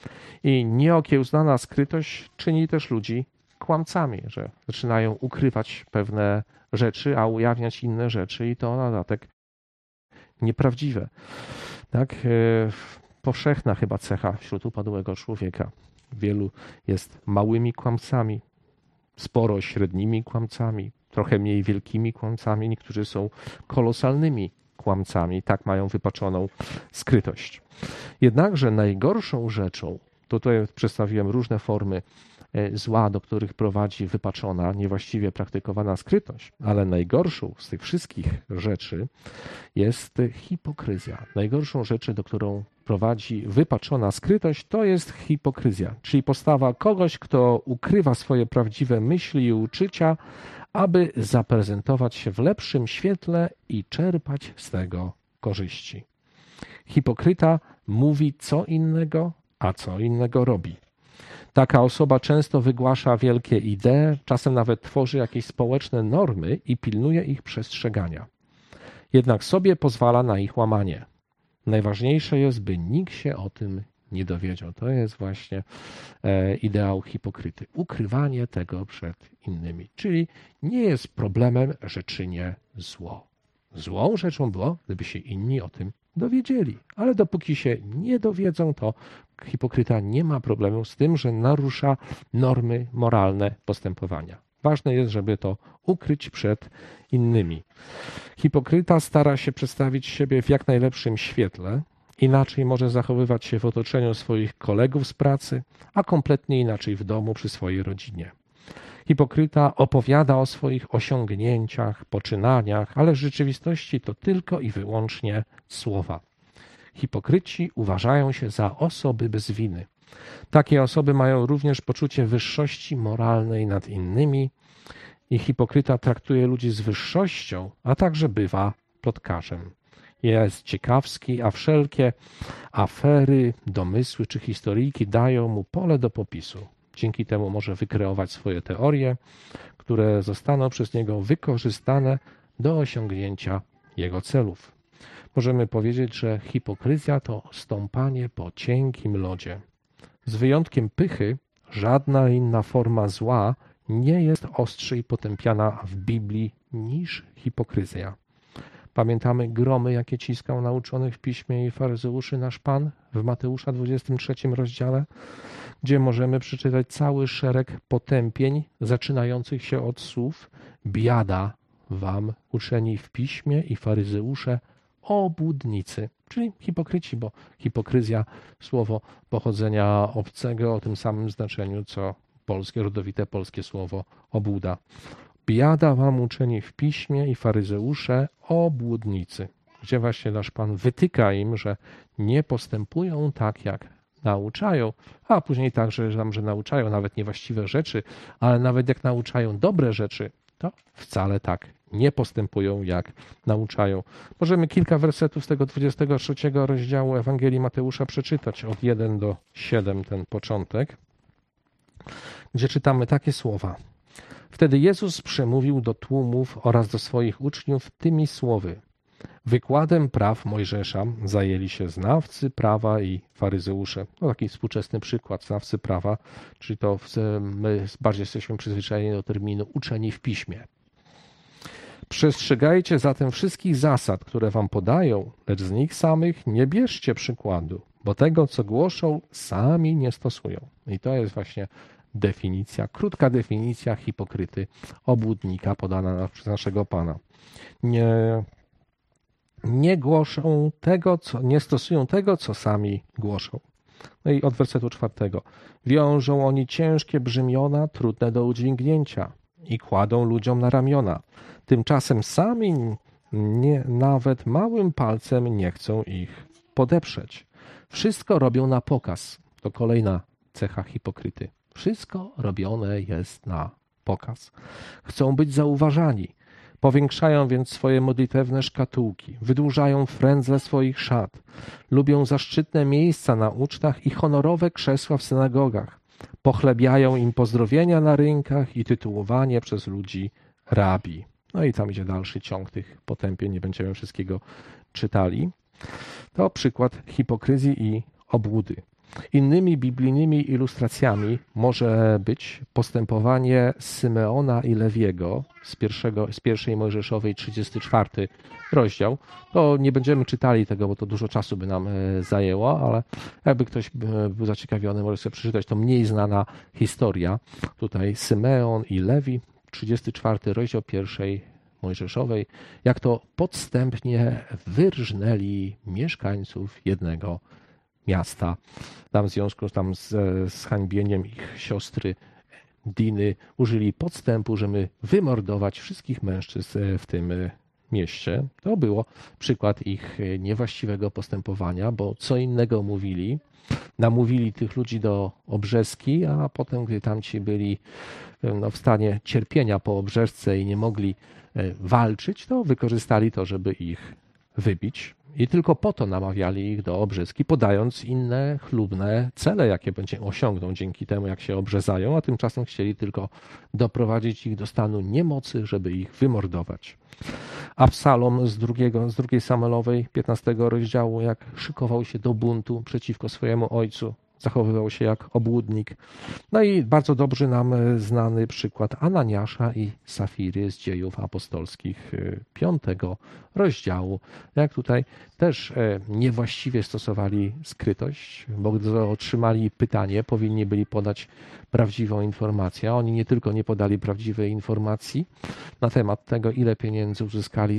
I nieokiełznana skrytość czyni też ludzi kłamcami, że zaczynają ukrywać pewne rzeczy, a ujawniać inne rzeczy i to na dodatek nieprawdziwe. Tak? Powszechna chyba cecha wśród upadłego człowieka. Wielu jest małymi kłamcami, sporo średnimi kłamcami, trochę mniej wielkimi kłamcami, niektórzy są kolosalnymi kłamcami, tak mają wypaczoną skrytość. Jednakże najgorszą rzeczą, tutaj przedstawiłem różne formy zła, do których prowadzi wypaczona, niewłaściwie praktykowana skrytość, ale najgorszą z tych wszystkich rzeczy jest hipokryzja. Najgorszą rzeczą, do którą prowadzi wypaczona skrytość, to jest hipokryzja, czyli postawa kogoś, kto ukrywa swoje prawdziwe myśli i uczucia, aby zaprezentować się w lepszym świetle i czerpać z tego korzyści. Hipokryta mówi co innego, a co innego robi. Taka osoba często wygłasza wielkie idee, czasem nawet tworzy jakieś społeczne normy i pilnuje ich przestrzegania. Jednak sobie pozwala na ich łamanie. Najważniejsze jest, by nikt się o tym nie dowiedział. To jest właśnie ideał hipokryty. Ukrywanie tego przed innymi. Czyli nie jest problemem, że czynię zło. Złą rzeczą było, gdyby się inni o tym dowiedzieli. Ale dopóki się nie dowiedzą, to hipokryta nie ma problemu z tym, że narusza normy moralne postępowania. Ważne jest, żeby to ukryć przed innymi. Hipokryta stara się przedstawić siebie w jak najlepszym świetle, inaczej może zachowywać się w otoczeniu swoich kolegów z pracy, a kompletnie inaczej w domu przy swojej rodzinie. Hipokryta opowiada o swoich osiągnięciach, poczynaniach, ale w rzeczywistości to tylko i wyłącznie słowa. Hipokryci uważają się za osoby bez winy. Takie osoby mają również poczucie wyższości moralnej nad innymi i hipokryta traktuje ludzi z wyższością, a także bywa plotkarzem. Jest ciekawski, a wszelkie afery, domysły czy historyjki dają mu pole do popisu. Dzięki temu może wykreować swoje teorie, które zostaną przez niego wykorzystane do osiągnięcia jego celów. Możemy powiedzieć, że hipokryzja to stąpanie po cienkim lodzie. Z wyjątkiem pychy, żadna inna forma zła nie jest ostrzej potępiana w Biblii niż hipokryzja. Pamiętamy gromy, jakie ciskał nauczonych w piśmie i faryzeuszy nasz Pan w Mateusza 23 rozdziale, gdzie możemy przeczytać cały szereg potępień zaczynających się od słów: biada wam, uczeni w piśmie i faryzeusze, obłudnicy, czyli hipokryci, bo hipokryzja, słowo pochodzenia obcego o tym samym znaczeniu, co rodowite polskie słowo obłuda. Biada wam, uczeni w piśmie i faryzeusze, obłudnicy, gdzie właśnie nasz Pan wytyka im, że nie postępują tak, jak nauczają, a później także, że nauczają nawet niewłaściwe rzeczy, ale nawet jak nauczają dobre rzeczy, to wcale tak nie postępują, jak nauczają. Możemy kilka wersetów z tego 23 rozdziału Ewangelii Mateusza przeczytać, od 1 do 7 ten początek, gdzie czytamy takie słowa. Wtedy Jezus przemówił do tłumów oraz do swoich uczniów tymi słowy. Wykładem praw Mojżesza zajęli się znawcy prawa i faryzeusze. No, taki współczesny przykład znawcy prawa, czyli to my bardziej jesteśmy przyzwyczajeni do terminu uczeni w piśmie. Przestrzegajcie zatem wszystkich zasad, które wam podają, lecz z nich samych nie bierzcie przykładu, bo tego, co głoszą, sami nie stosują. I to jest właśnie definicja, krótka definicja hipokryty, obłudnika podana przez naszego Pana. nie głoszą tego, nie stosują tego, co sami głoszą. No i od wersetu 4. Wiążą oni ciężkie brzemiona, trudne do udźwignięcia i kładą ludziom na ramiona. Tymczasem sami nawet małym palcem nie chcą ich podeprzeć. Wszystko robią na pokaz. To kolejna cecha hipokryty. Wszystko robione jest na pokaz. Chcą być zauważani. Powiększają więc swoje modlitewne szkatułki, wydłużają frędzle swoich szat, lubią zaszczytne miejsca na ucztach i honorowe krzesła w synagogach. Pochlebiają im pozdrowienia na rynkach i tytułowanie przez ludzi rabi. No i tam idzie dalszy ciąg tych potępień, nie będziemy wszystkiego czytali. To przykład hipokryzji i obłudy. Innymi biblijnymi ilustracjami może być postępowanie Symeona i Lewiego z pierwszej Mojżeszowej, 34 rozdział. To nie będziemy czytali tego, bo to dużo czasu by nam zajęło, ale jakby ktoś był zaciekawiony, może sobie przeczytać. To mniej znana historia. Tutaj Symeon i Lewi, 34 rozdział pierwszej Mojżeszowej, jak to podstępnie wyrżnęli mieszkańców jednego miasta. Tam w związku z hańbieniem ich siostry Diny użyli podstępu, żeby wymordować wszystkich mężczyzn w tym mieście. To było przykład ich niewłaściwego postępowania, bo co innego mówili, namówili tych ludzi do obrzeski, a potem, gdy tamci byli w stanie cierpienia po obrzeżce i nie mogli walczyć, to wykorzystali to, żeby ich wybić. I tylko po to namawiali ich do obrzeski, podając inne chlubne cele, jakie osiągną dzięki temu, jak się obrzezają, a tymczasem chcieli tylko doprowadzić ich do stanu niemocy, żeby ich wymordować. Absalom z drugiej Samuelowej, 15 rozdziału, jak szykował się do buntu przeciwko swojemu ojcu, zachowywał się jak obłudnik. No i bardzo dobrze nam znany przykład Ananiasza i Safiry z Dziejów Apostolskich 5 rozdziału. Jak tutaj też niewłaściwie stosowali skrytość, bo gdy otrzymali pytanie, powinni byli podać prawdziwą informację. A oni nie tylko nie podali prawdziwej informacji na temat tego, ile pieniędzy uzyskali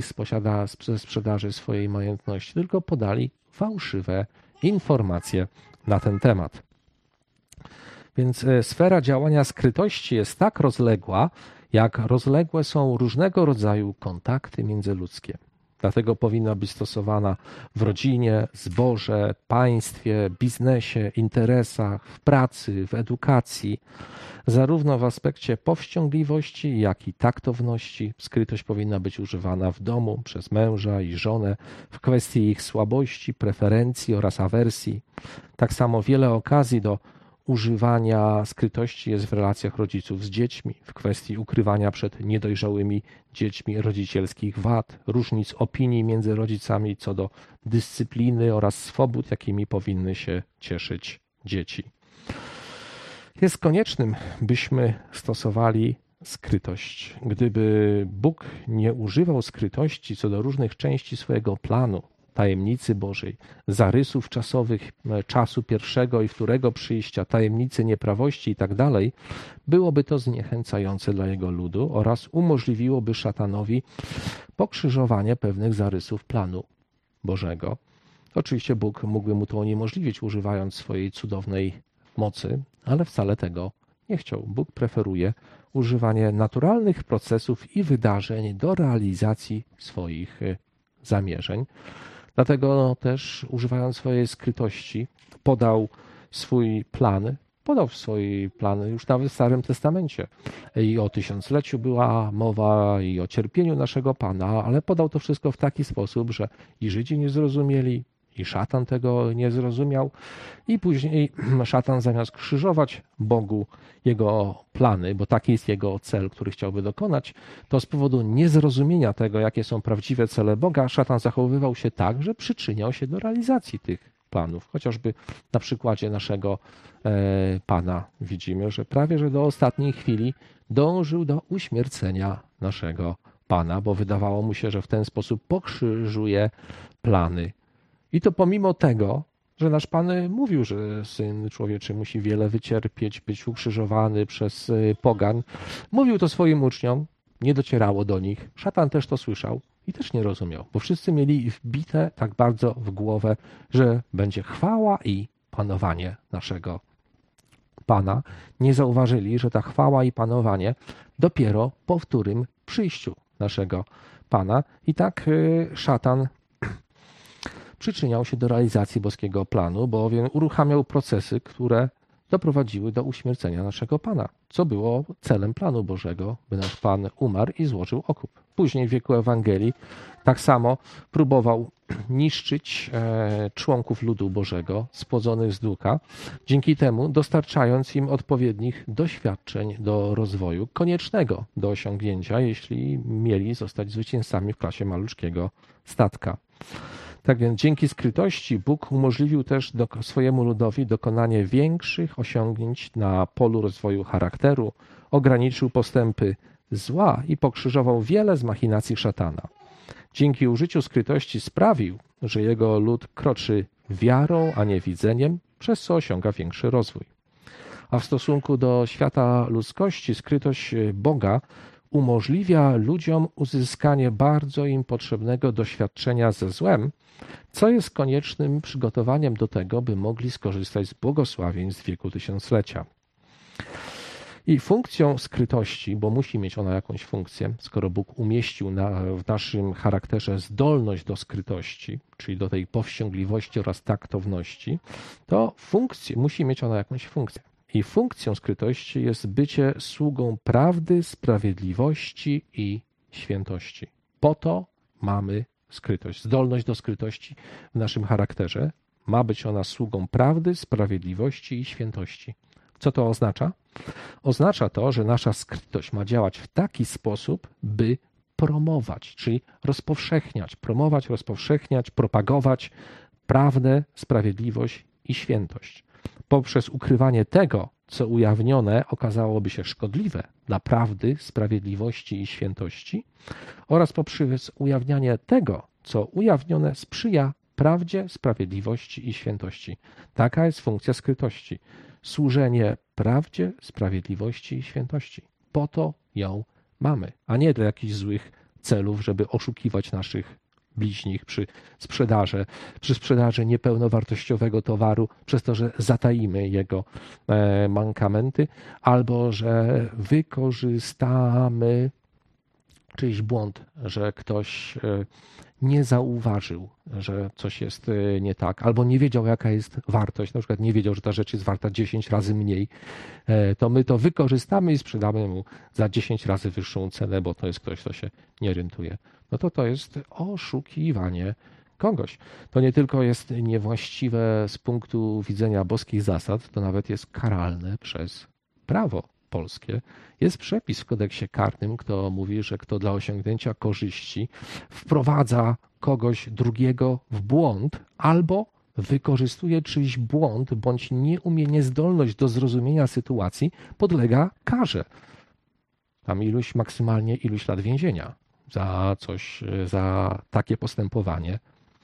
ze sprzedaży swojej majątności, tylko podali fałszywe informacje na ten temat. Więc sfera działania skrytości jest tak rozległa, jak rozległe są różnego rodzaju kontakty międzyludzkie. Dlatego powinna być stosowana w rodzinie, zborze, państwie, biznesie, interesach, w pracy, w edukacji. Zarówno w aspekcie powściągliwości, jak i taktowności skrytość powinna być używana w domu przez męża i żonę w kwestii ich słabości, preferencji oraz awersji. Tak samo wiele okazji do używania skrytości jest w relacjach rodziców z dziećmi, w kwestii ukrywania przed niedojrzałymi dziećmi rodzicielskich wad, różnic opinii między rodzicami co do dyscypliny oraz swobód, jakimi powinny się cieszyć dzieci. Jest koniecznym, byśmy stosowali skrytość. Gdyby Bóg nie używał skrytości co do różnych części swojego planu, tajemnicy Bożej, zarysów czasowych czasu pierwszego i wtórego przyjścia, tajemnicy nieprawości i tak dalej, byłoby to zniechęcające dla Jego ludu oraz umożliwiłoby szatanowi pokrzyżowanie pewnych zarysów planu Bożego. Oczywiście Bóg mógłby mu to uniemożliwić, używając swojej cudownej mocy, ale wcale tego nie chciał. Bóg preferuje używanie naturalnych procesów i wydarzeń do realizacji swoich zamierzeń. Dlatego też, używając swojej skrytości, podał swój plan już nawet w Starym Testamencie. I o tysiącleciu była mowa, i o cierpieniu naszego Pana, ale podał to wszystko w taki sposób, że i Żydzi nie zrozumieli, i szatan tego nie zrozumiał, i później szatan zamiast krzyżować Bogu jego plany, bo taki jest jego cel, który chciałby dokonać, to z powodu niezrozumienia tego, jakie są prawdziwe cele Boga, szatan zachowywał się tak, że przyczyniał się do realizacji tych planów. Chociażby na przykładzie naszego Pana widzimy, że prawie że do ostatniej chwili dążył do uśmiercenia naszego Pana, bo wydawało mu się, że w ten sposób pokrzyżuje plany. I to pomimo tego, że nasz Pan mówił, że Syn Człowieczy musi wiele wycierpieć, być ukrzyżowany przez pogan. Mówił to swoim uczniom, nie docierało do nich. Szatan też to słyszał I też nie rozumiał, bo wszyscy mieli wbite tak bardzo w głowę, że będzie chwała i panowanie naszego Pana. Nie zauważyli, że ta chwała i panowanie dopiero po wtórym przyjściu naszego Pana. I tak szatan przyczyniał się do realizacji boskiego planu, bowiem uruchamiał procesy, które doprowadziły do uśmiercenia naszego Pana, co było celem planu Bożego, by nasz Pan umarł i złożył okup. Później w wieku Ewangelii tak samo próbował niszczyć członków ludu Bożego spłodzonych z ducha, dzięki temu dostarczając im odpowiednich doświadczeń do rozwoju, koniecznego do osiągnięcia, jeśli mieli zostać zwycięzcami w klasie maluczkiego statka. Tak więc dzięki skrytości Bóg umożliwił też swojemu ludowi dokonanie większych osiągnięć na polu rozwoju charakteru, ograniczył postępy zła i pokrzyżował wiele z machinacji szatana. Dzięki użyciu skrytości sprawił, że jego lud kroczy wiarą, a nie widzeniem, przez co osiąga większy rozwój. A w stosunku do świata ludzkości skrytość Boga umożliwia ludziom uzyskanie bardzo im potrzebnego doświadczenia ze złem, co jest koniecznym przygotowaniem do tego, by mogli skorzystać z błogosławieństw wieku tysiąclecia. I funkcją skrytości, bo musi mieć ona jakąś funkcję, skoro Bóg umieścił w naszym charakterze zdolność do skrytości, czyli do tej powściągliwości oraz taktowności, to musi mieć ona jakąś funkcję. I funkcją skrytości jest bycie sługą prawdy, sprawiedliwości i świętości. Po to mamy skrytość. Zdolność do skrytości w naszym charakterze ma być ona sługą prawdy, sprawiedliwości i świętości. Co to oznacza? Oznacza to, że nasza skrytość ma działać w taki sposób, by promować, czyli rozpowszechniać, propagować prawdę, sprawiedliwość i świętość. Poprzez ukrywanie tego, co ujawnione okazałoby się szkodliwe dla prawdy, sprawiedliwości i świętości, oraz poprzez ujawnianie tego, co ujawnione sprzyja prawdzie, sprawiedliwości i świętości. Taka jest funkcja skrytości. Służenie prawdzie, sprawiedliwości i świętości. Po to ją mamy, a nie dla jakichś złych celów, żeby oszukiwać naszych bliźnich przy sprzedaży niepełnowartościowego towaru, przez to, że zatajimy jego mankamenty, albo że wykorzystamy czyjś błąd, że ktoś nie zauważył, że coś jest nie tak, albo nie wiedział, jaka jest wartość, na przykład nie wiedział, że ta rzecz jest warta 10 razy mniej, to my to wykorzystamy i sprzedamy mu za 10 razy wyższą cenę, bo to jest ktoś, kto się nie orientuje. No to jest oszukiwanie kogoś. To nie tylko jest niewłaściwe z punktu widzenia boskich zasad, to nawet jest karalne przez prawo polskie. Jest przepis w kodeksie karnym, kto mówi, że kto dla osiągnięcia korzyści wprowadza kogoś drugiego w błąd albo wykorzystuje czyjś błąd bądź niezdolność do zrozumienia sytuacji, podlega karze. Tam maksymalnie iluś lat więzienia za takie postępowanie.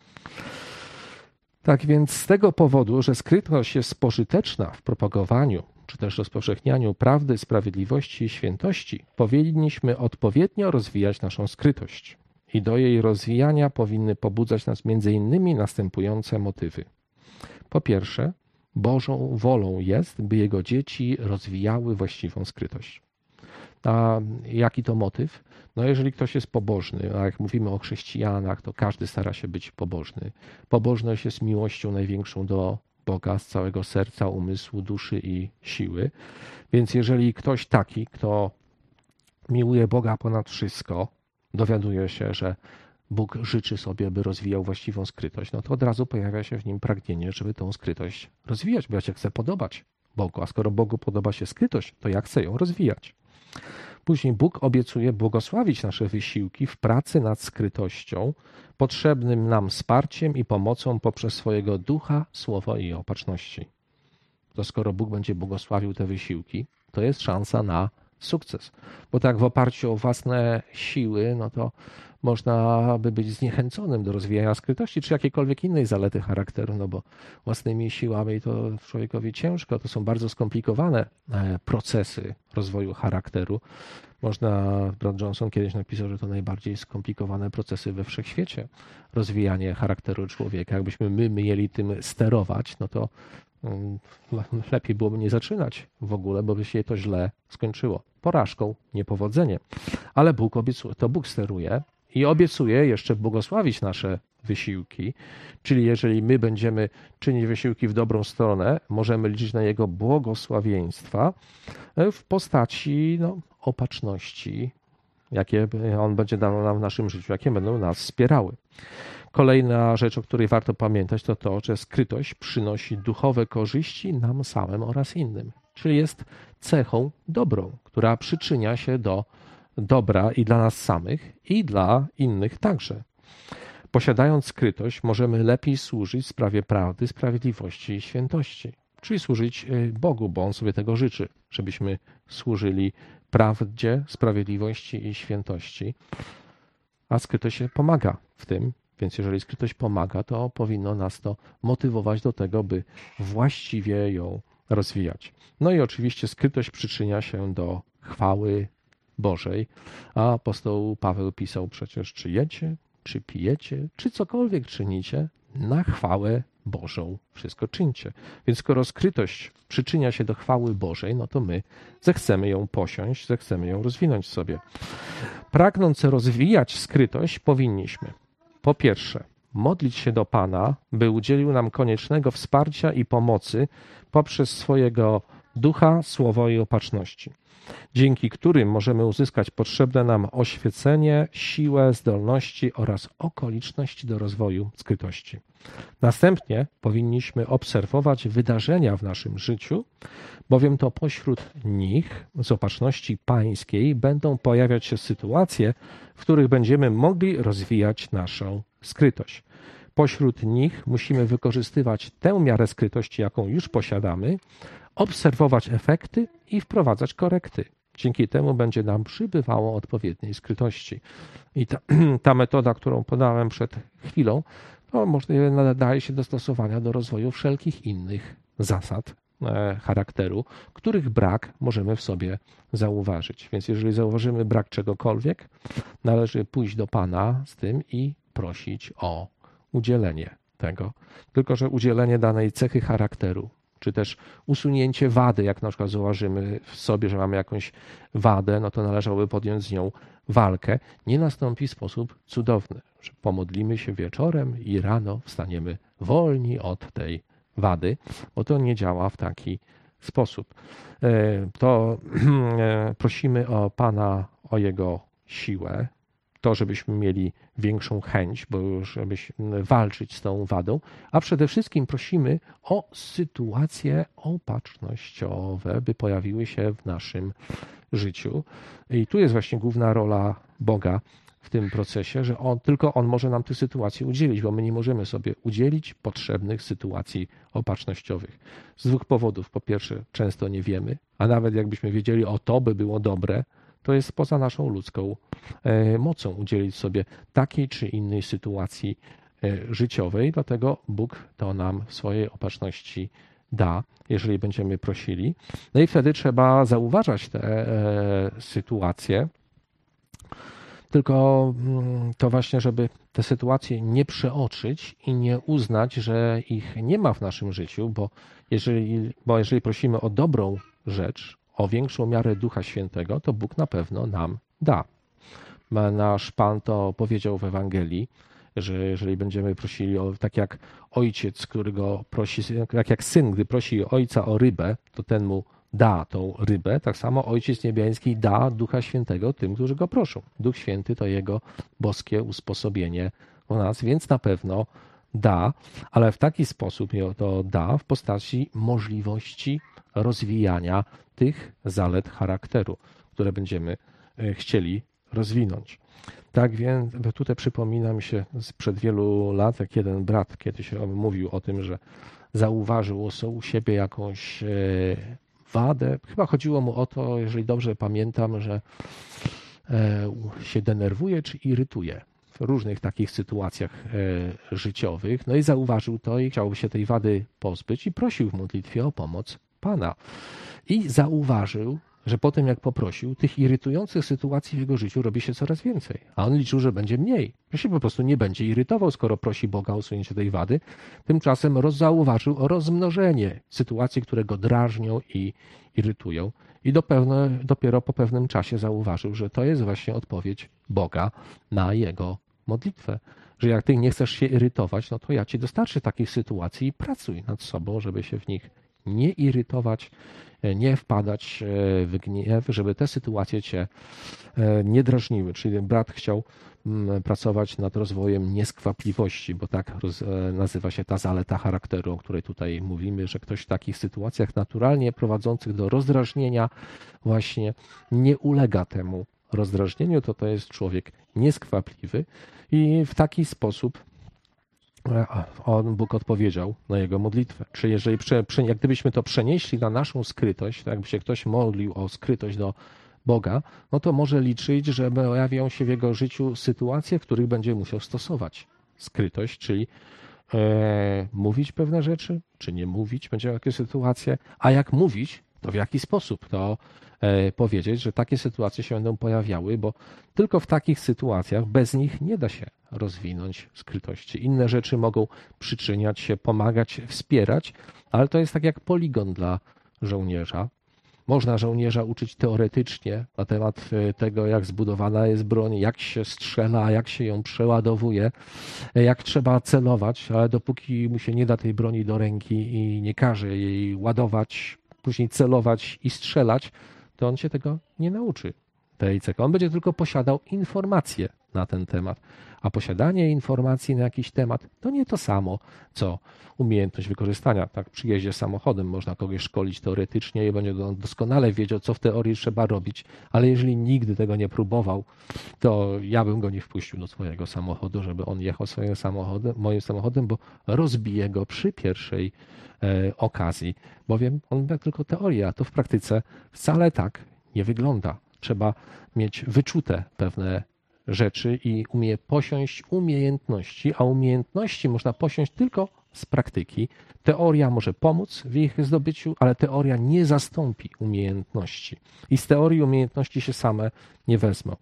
Tak więc z tego powodu, że skrytość jest pożyteczna w propagowaniu czy też rozpowszechnianiu prawdy, sprawiedliwości i świętości, powinniśmy odpowiednio rozwijać naszą skrytość. I do jej rozwijania powinny pobudzać nas m.in. następujące motywy. Po pierwsze, Bożą wolą jest, by Jego dzieci rozwijały właściwą skrytość. A jaki to motyw? No jeżeli ktoś jest pobożny, a jak mówimy o chrześcijanach, to każdy stara się być pobożny. Pobożność jest miłością największą do Boga z całego serca, umysłu, duszy i siły. Więc jeżeli ktoś taki, kto miłuje Boga ponad wszystko, dowiaduje się, że Bóg życzy sobie, by rozwijał właściwą skrytość, no to od razu pojawia się w nim pragnienie, żeby tą skrytość rozwijać, bo ja się chcę podobać Bogu, a skoro Bogu podoba się skrytość, to ja chcę ją rozwijać. Później Bóg obiecuje błogosławić nasze wysiłki w pracy nad skrytością, potrzebnym nam wsparciem i pomocą poprzez swojego ducha, słowo i opatrzności. To skoro Bóg będzie błogosławił te wysiłki, to jest szansa na sukces. Bo tak w oparciu o własne siły, no to można by być zniechęconym do rozwijania skrytości czy jakiejkolwiek innej zalety charakteru, no bo własnymi siłami to człowiekowi ciężko, to są bardzo skomplikowane procesy rozwoju charakteru. Brad Johnson kiedyś napisał, że to najbardziej skomplikowane procesy we wszechświecie, rozwijanie charakteru człowieka. Jakbyśmy my mieli tym sterować, no to lepiej byłoby nie zaczynać w ogóle, bo by się to źle skończyło. Porażką, niepowodzeniem. Ale Bóg obiecuje, to Bóg steruje i obiecuje jeszcze błogosławić nasze wysiłki, czyli jeżeli my będziemy czynić wysiłki w dobrą stronę, możemy liczyć na Jego błogosławieństwa w postaci opatrzności, jakie On będzie dał nam w naszym życiu, jakie będą nas wspierały. Kolejna rzecz, o której warto pamiętać, to to, że skrytość przynosi duchowe korzyści nam samym oraz innym, czyli jest cechą dobrą, która przyczynia się do dobra i dla nas samych, i dla innych także. Posiadając skrytość, możemy lepiej służyć sprawie prawdy, sprawiedliwości i świętości, czyli służyć Bogu, bo On sobie tego życzy, żebyśmy służyli prawdzie, sprawiedliwości i świętości. A skrytość pomaga w tym, więc jeżeli skrytość pomaga, to powinno nas to motywować do tego, by właściwie ją rozwijać. No i oczywiście skrytość przyczynia się do chwały Bożej, a apostoł Paweł pisał przecież, czy jecie, czy pijecie, czy cokolwiek czynicie, na chwałę Bożą wszystko czyńcie. Więc skoro skrytość przyczynia się do chwały Bożej, no to my zechcemy ją posiąść, zechcemy ją rozwinąć sobie. Pragnąc rozwijać skrytość, powinniśmy po pierwsze modlić się do Pana, by udzielił nam koniecznego wsparcia i pomocy poprzez swojego ducha, słowo i opatrzności, dzięki którym możemy uzyskać potrzebne nam oświecenie, siłę, zdolności oraz okoliczności do rozwoju skrytości. Następnie powinniśmy obserwować wydarzenia w naszym życiu, bowiem to pośród nich z opatrzności pańskiej będą pojawiać się sytuacje, w których będziemy mogli rozwijać naszą skrytość. Pośród nich musimy wykorzystywać tę miarę skrytości, jaką już posiadamy, obserwować efekty i wprowadzać korekty. Dzięki temu będzie nam przybywało odpowiedniej skrytości. I ta metoda, którą podałem przed chwilą, nadaje się do stosowania do rozwoju wszelkich innych zasad charakteru, których brak możemy w sobie zauważyć. Więc jeżeli zauważymy brak czegokolwiek, należy pójść do Pana z tym i prosić o udzielenie tego. Tylko że udzielenie danej cechy charakteru, czy też usunięcie wady, jak na przykład zauważymy w sobie, że mamy jakąś wadę, no to należałoby podjąć z nią walkę. Nie nastąpi w sposób cudowny, że pomodlimy się wieczorem i rano wstaniemy wolni od tej wady, bo to nie działa w taki sposób. To prosimy o Pana, o Jego siłę, to, żebyśmy mieli większą chęć, żeby walczyć z tą wadą, a przede wszystkim prosimy o sytuacje opatrznościowe, by pojawiły się w naszym życiu. I tu jest właśnie główna rola Boga w tym procesie, że tylko On może nam tych sytuacji udzielić, bo my nie możemy sobie udzielić potrzebnych sytuacji opatrznościowych. Z dwóch powodów. Po pierwsze, często nie wiemy, a nawet jakbyśmy wiedzieli, to by było dobre, to jest poza naszą ludzką mocą udzielić sobie takiej czy innej sytuacji życiowej, dlatego Bóg to nam w swojej opatrzności da, jeżeli będziemy prosili. No i wtedy trzeba zauważać te sytuacje, tylko to właśnie, żeby te sytuacje nie przeoczyć i nie uznać, że ich nie ma w naszym życiu, bo jeżeli prosimy o dobrą rzecz, o większą miarę Ducha Świętego, to Bóg na pewno nam da. Nasz Pan to powiedział w Ewangelii, że jeżeli będziemy prosili tak jak ojciec, którego prosi, tak jak syn, gdy prosi ojca o rybę, to ten mu da tą rybę, tak samo Ojciec Niebiański da Ducha Świętego tym, którzy Go proszą. Duch Święty to Jego boskie usposobienie o nas, więc na pewno da, ale w taki sposób to da w postaci możliwości rozwijania tych zalet charakteru, które będziemy chcieli rozwinąć. Tak więc tutaj przypomina mi się sprzed wielu lat, jak jeden brat kiedyś mówił o tym, że zauważył u siebie jakąś wadę. Chyba chodziło mu o to, jeżeli dobrze pamiętam, że się denerwuje czy irytuje w różnych takich sytuacjach życiowych. No i zauważył to i chciał się tej wady pozbyć i prosił w modlitwie o pomoc Pana. I zauważył, że po tym jak poprosił, tych irytujących sytuacji w jego życiu robi się coraz więcej. A on liczył, że będzie mniej. Że się po prostu nie będzie irytował, skoro prosi Boga o usunięcie tej wady. Tymczasem zauważył rozmnożenie sytuacji, które go drażnią i irytują. I dopiero po pewnym czasie zauważył, że to jest właśnie odpowiedź Boga na jego modlitwę. Że jak ty nie chcesz się irytować, no to ja ci dostarczę takich sytuacji i pracuj nad sobą, żeby się w nich nie irytować, nie wpadać w gniew, żeby te sytuacje cię nie drażniły. Brat chciał pracować nad rozwojem nieskwapliwości, bo tak nazywa się ta zaleta charakteru, o której tutaj mówimy, że ktoś w takich sytuacjach naturalnie prowadzących do rozdrażnienia właśnie nie ulega temu rozdrażnieniu, to jest człowiek nieskwapliwy i w taki sposób Bóg odpowiedział na jego modlitwę. Czy jeżeli jak gdybyśmy to przenieśli na naszą skrytość, to jakby się ktoś modlił o skrytość do Boga, no to może liczyć, że pojawią się w jego życiu sytuacje, w których będzie musiał stosować skrytość, czyli mówić pewne rzeczy, czy nie mówić, będzie jakieś sytuacje, a jak mówić, to w jaki sposób to powiedzieć, że takie sytuacje się będą pojawiały, bo tylko w takich sytuacjach bez nich nie da się rozwinąć skrytości. Inne rzeczy mogą przyczyniać się, pomagać, wspierać, ale to jest tak jak poligon dla żołnierza. Można żołnierza uczyć teoretycznie na temat tego, jak zbudowana jest broń, jak się strzela, jak się ją przeładowuje, jak trzeba celować, ale dopóki mu się nie da tej broni do ręki i nie każe jej ładować, później celować i strzelać, to on się tego nie nauczy, tej cechy. On będzie tylko posiadał informacje na ten temat. A posiadanie informacji na jakiś temat to nie to samo, co umiejętność wykorzystania. Tak, przy jeździe samochodem można kogoś szkolić teoretycznie i będzie on doskonale wiedział, co w teorii trzeba robić, ale jeżeli nigdy tego nie próbował, to ja bym go nie wpuścił do swojego samochodu, żeby on jechał moim samochodem, bo rozbije go przy pierwszej okazji, bowiem on ma tylko teorię, a to w praktyce wcale tak nie wygląda. Trzeba mieć wyczute pewne rzeczy i posiąść umiejętności, a umiejętności można posiąść tylko z praktyki. Teoria może pomóc w ich zdobyciu, ale teoria nie zastąpi umiejętności. I z teorii umiejętności się same nie wezmą.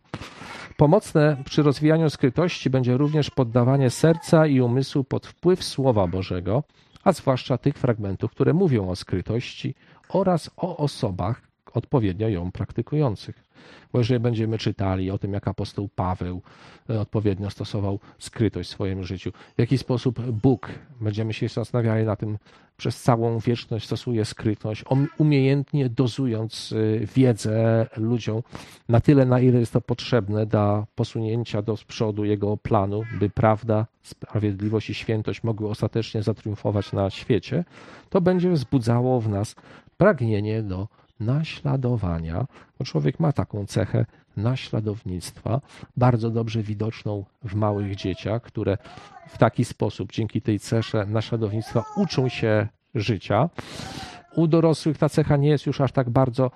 Pomocne przy rozwijaniu skrytości będzie również poddawanie serca i umysłu pod wpływ Słowa Bożego, a zwłaszcza tych fragmentów, które mówią o skrytości oraz o osobach odpowiednio ją praktykujących. Bo jeżeli będziemy czytali o tym, jak apostoł Paweł odpowiednio stosował skrytość w swoim życiu, w jaki sposób Bóg, będziemy się zastanawiali na tym, przez całą wieczność stosuje skrytość, umiejętnie dozując wiedzę ludziom na tyle, na ile jest to potrzebne dla posunięcia do przodu jego planu, by prawda, sprawiedliwość i świętość mogły ostatecznie zatriumfować na świecie, to będzie wzbudzało w nas pragnienie do naśladowania, bo człowiek ma taką cechę naśladownictwa, bardzo dobrze widoczną w małych dzieciach, które w taki sposób, dzięki tej cesze naśladownictwa uczą się życia. U dorosłych ta cecha nie jest już aż tak bardzo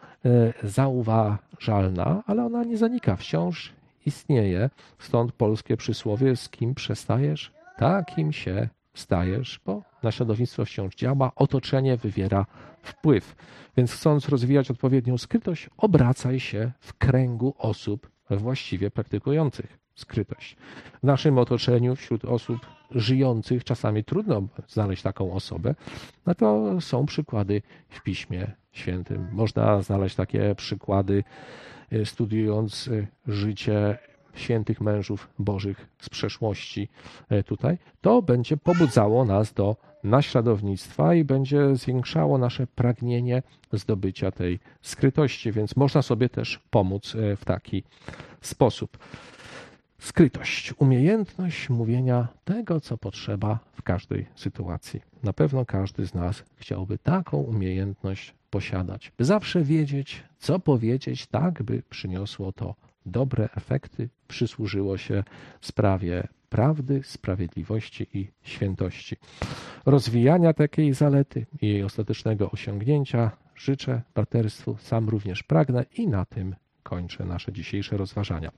zauważalna, ale ona nie zanika, wciąż istnieje. Stąd polskie przysłowie: z kim przestajesz, takim się stajesz, bo naśladownictwo wciąż działa, otoczenie wywiera wpływ. Więc chcąc rozwijać odpowiednią skrytość, obracaj się w kręgu osób właściwie praktykujących skrytość. W naszym otoczeniu, wśród osób żyjących, czasami trudno znaleźć taką osobę, no to są przykłady w Piśmie Świętym. Można znaleźć takie przykłady, studiując życie świętych mężów bożych z przeszłości tutaj. To będzie pobudzało nas do naśladownictwa i będzie zwiększało nasze pragnienie zdobycia tej skrytości, więc można sobie też pomóc w taki sposób. Skrytość, umiejętność mówienia tego, co potrzeba w każdej sytuacji. Na pewno każdy z nas chciałby taką umiejętność posiadać, by zawsze wiedzieć, co powiedzieć tak, by przyniosło to dobre efekty, przysłużyło się sprawie prawdy, sprawiedliwości i świętości. Rozwijania takiej zalety i jej ostatecznego osiągnięcia życzę braterstwu, sam również pragnę i na tym kończę nasze dzisiejsze rozważania.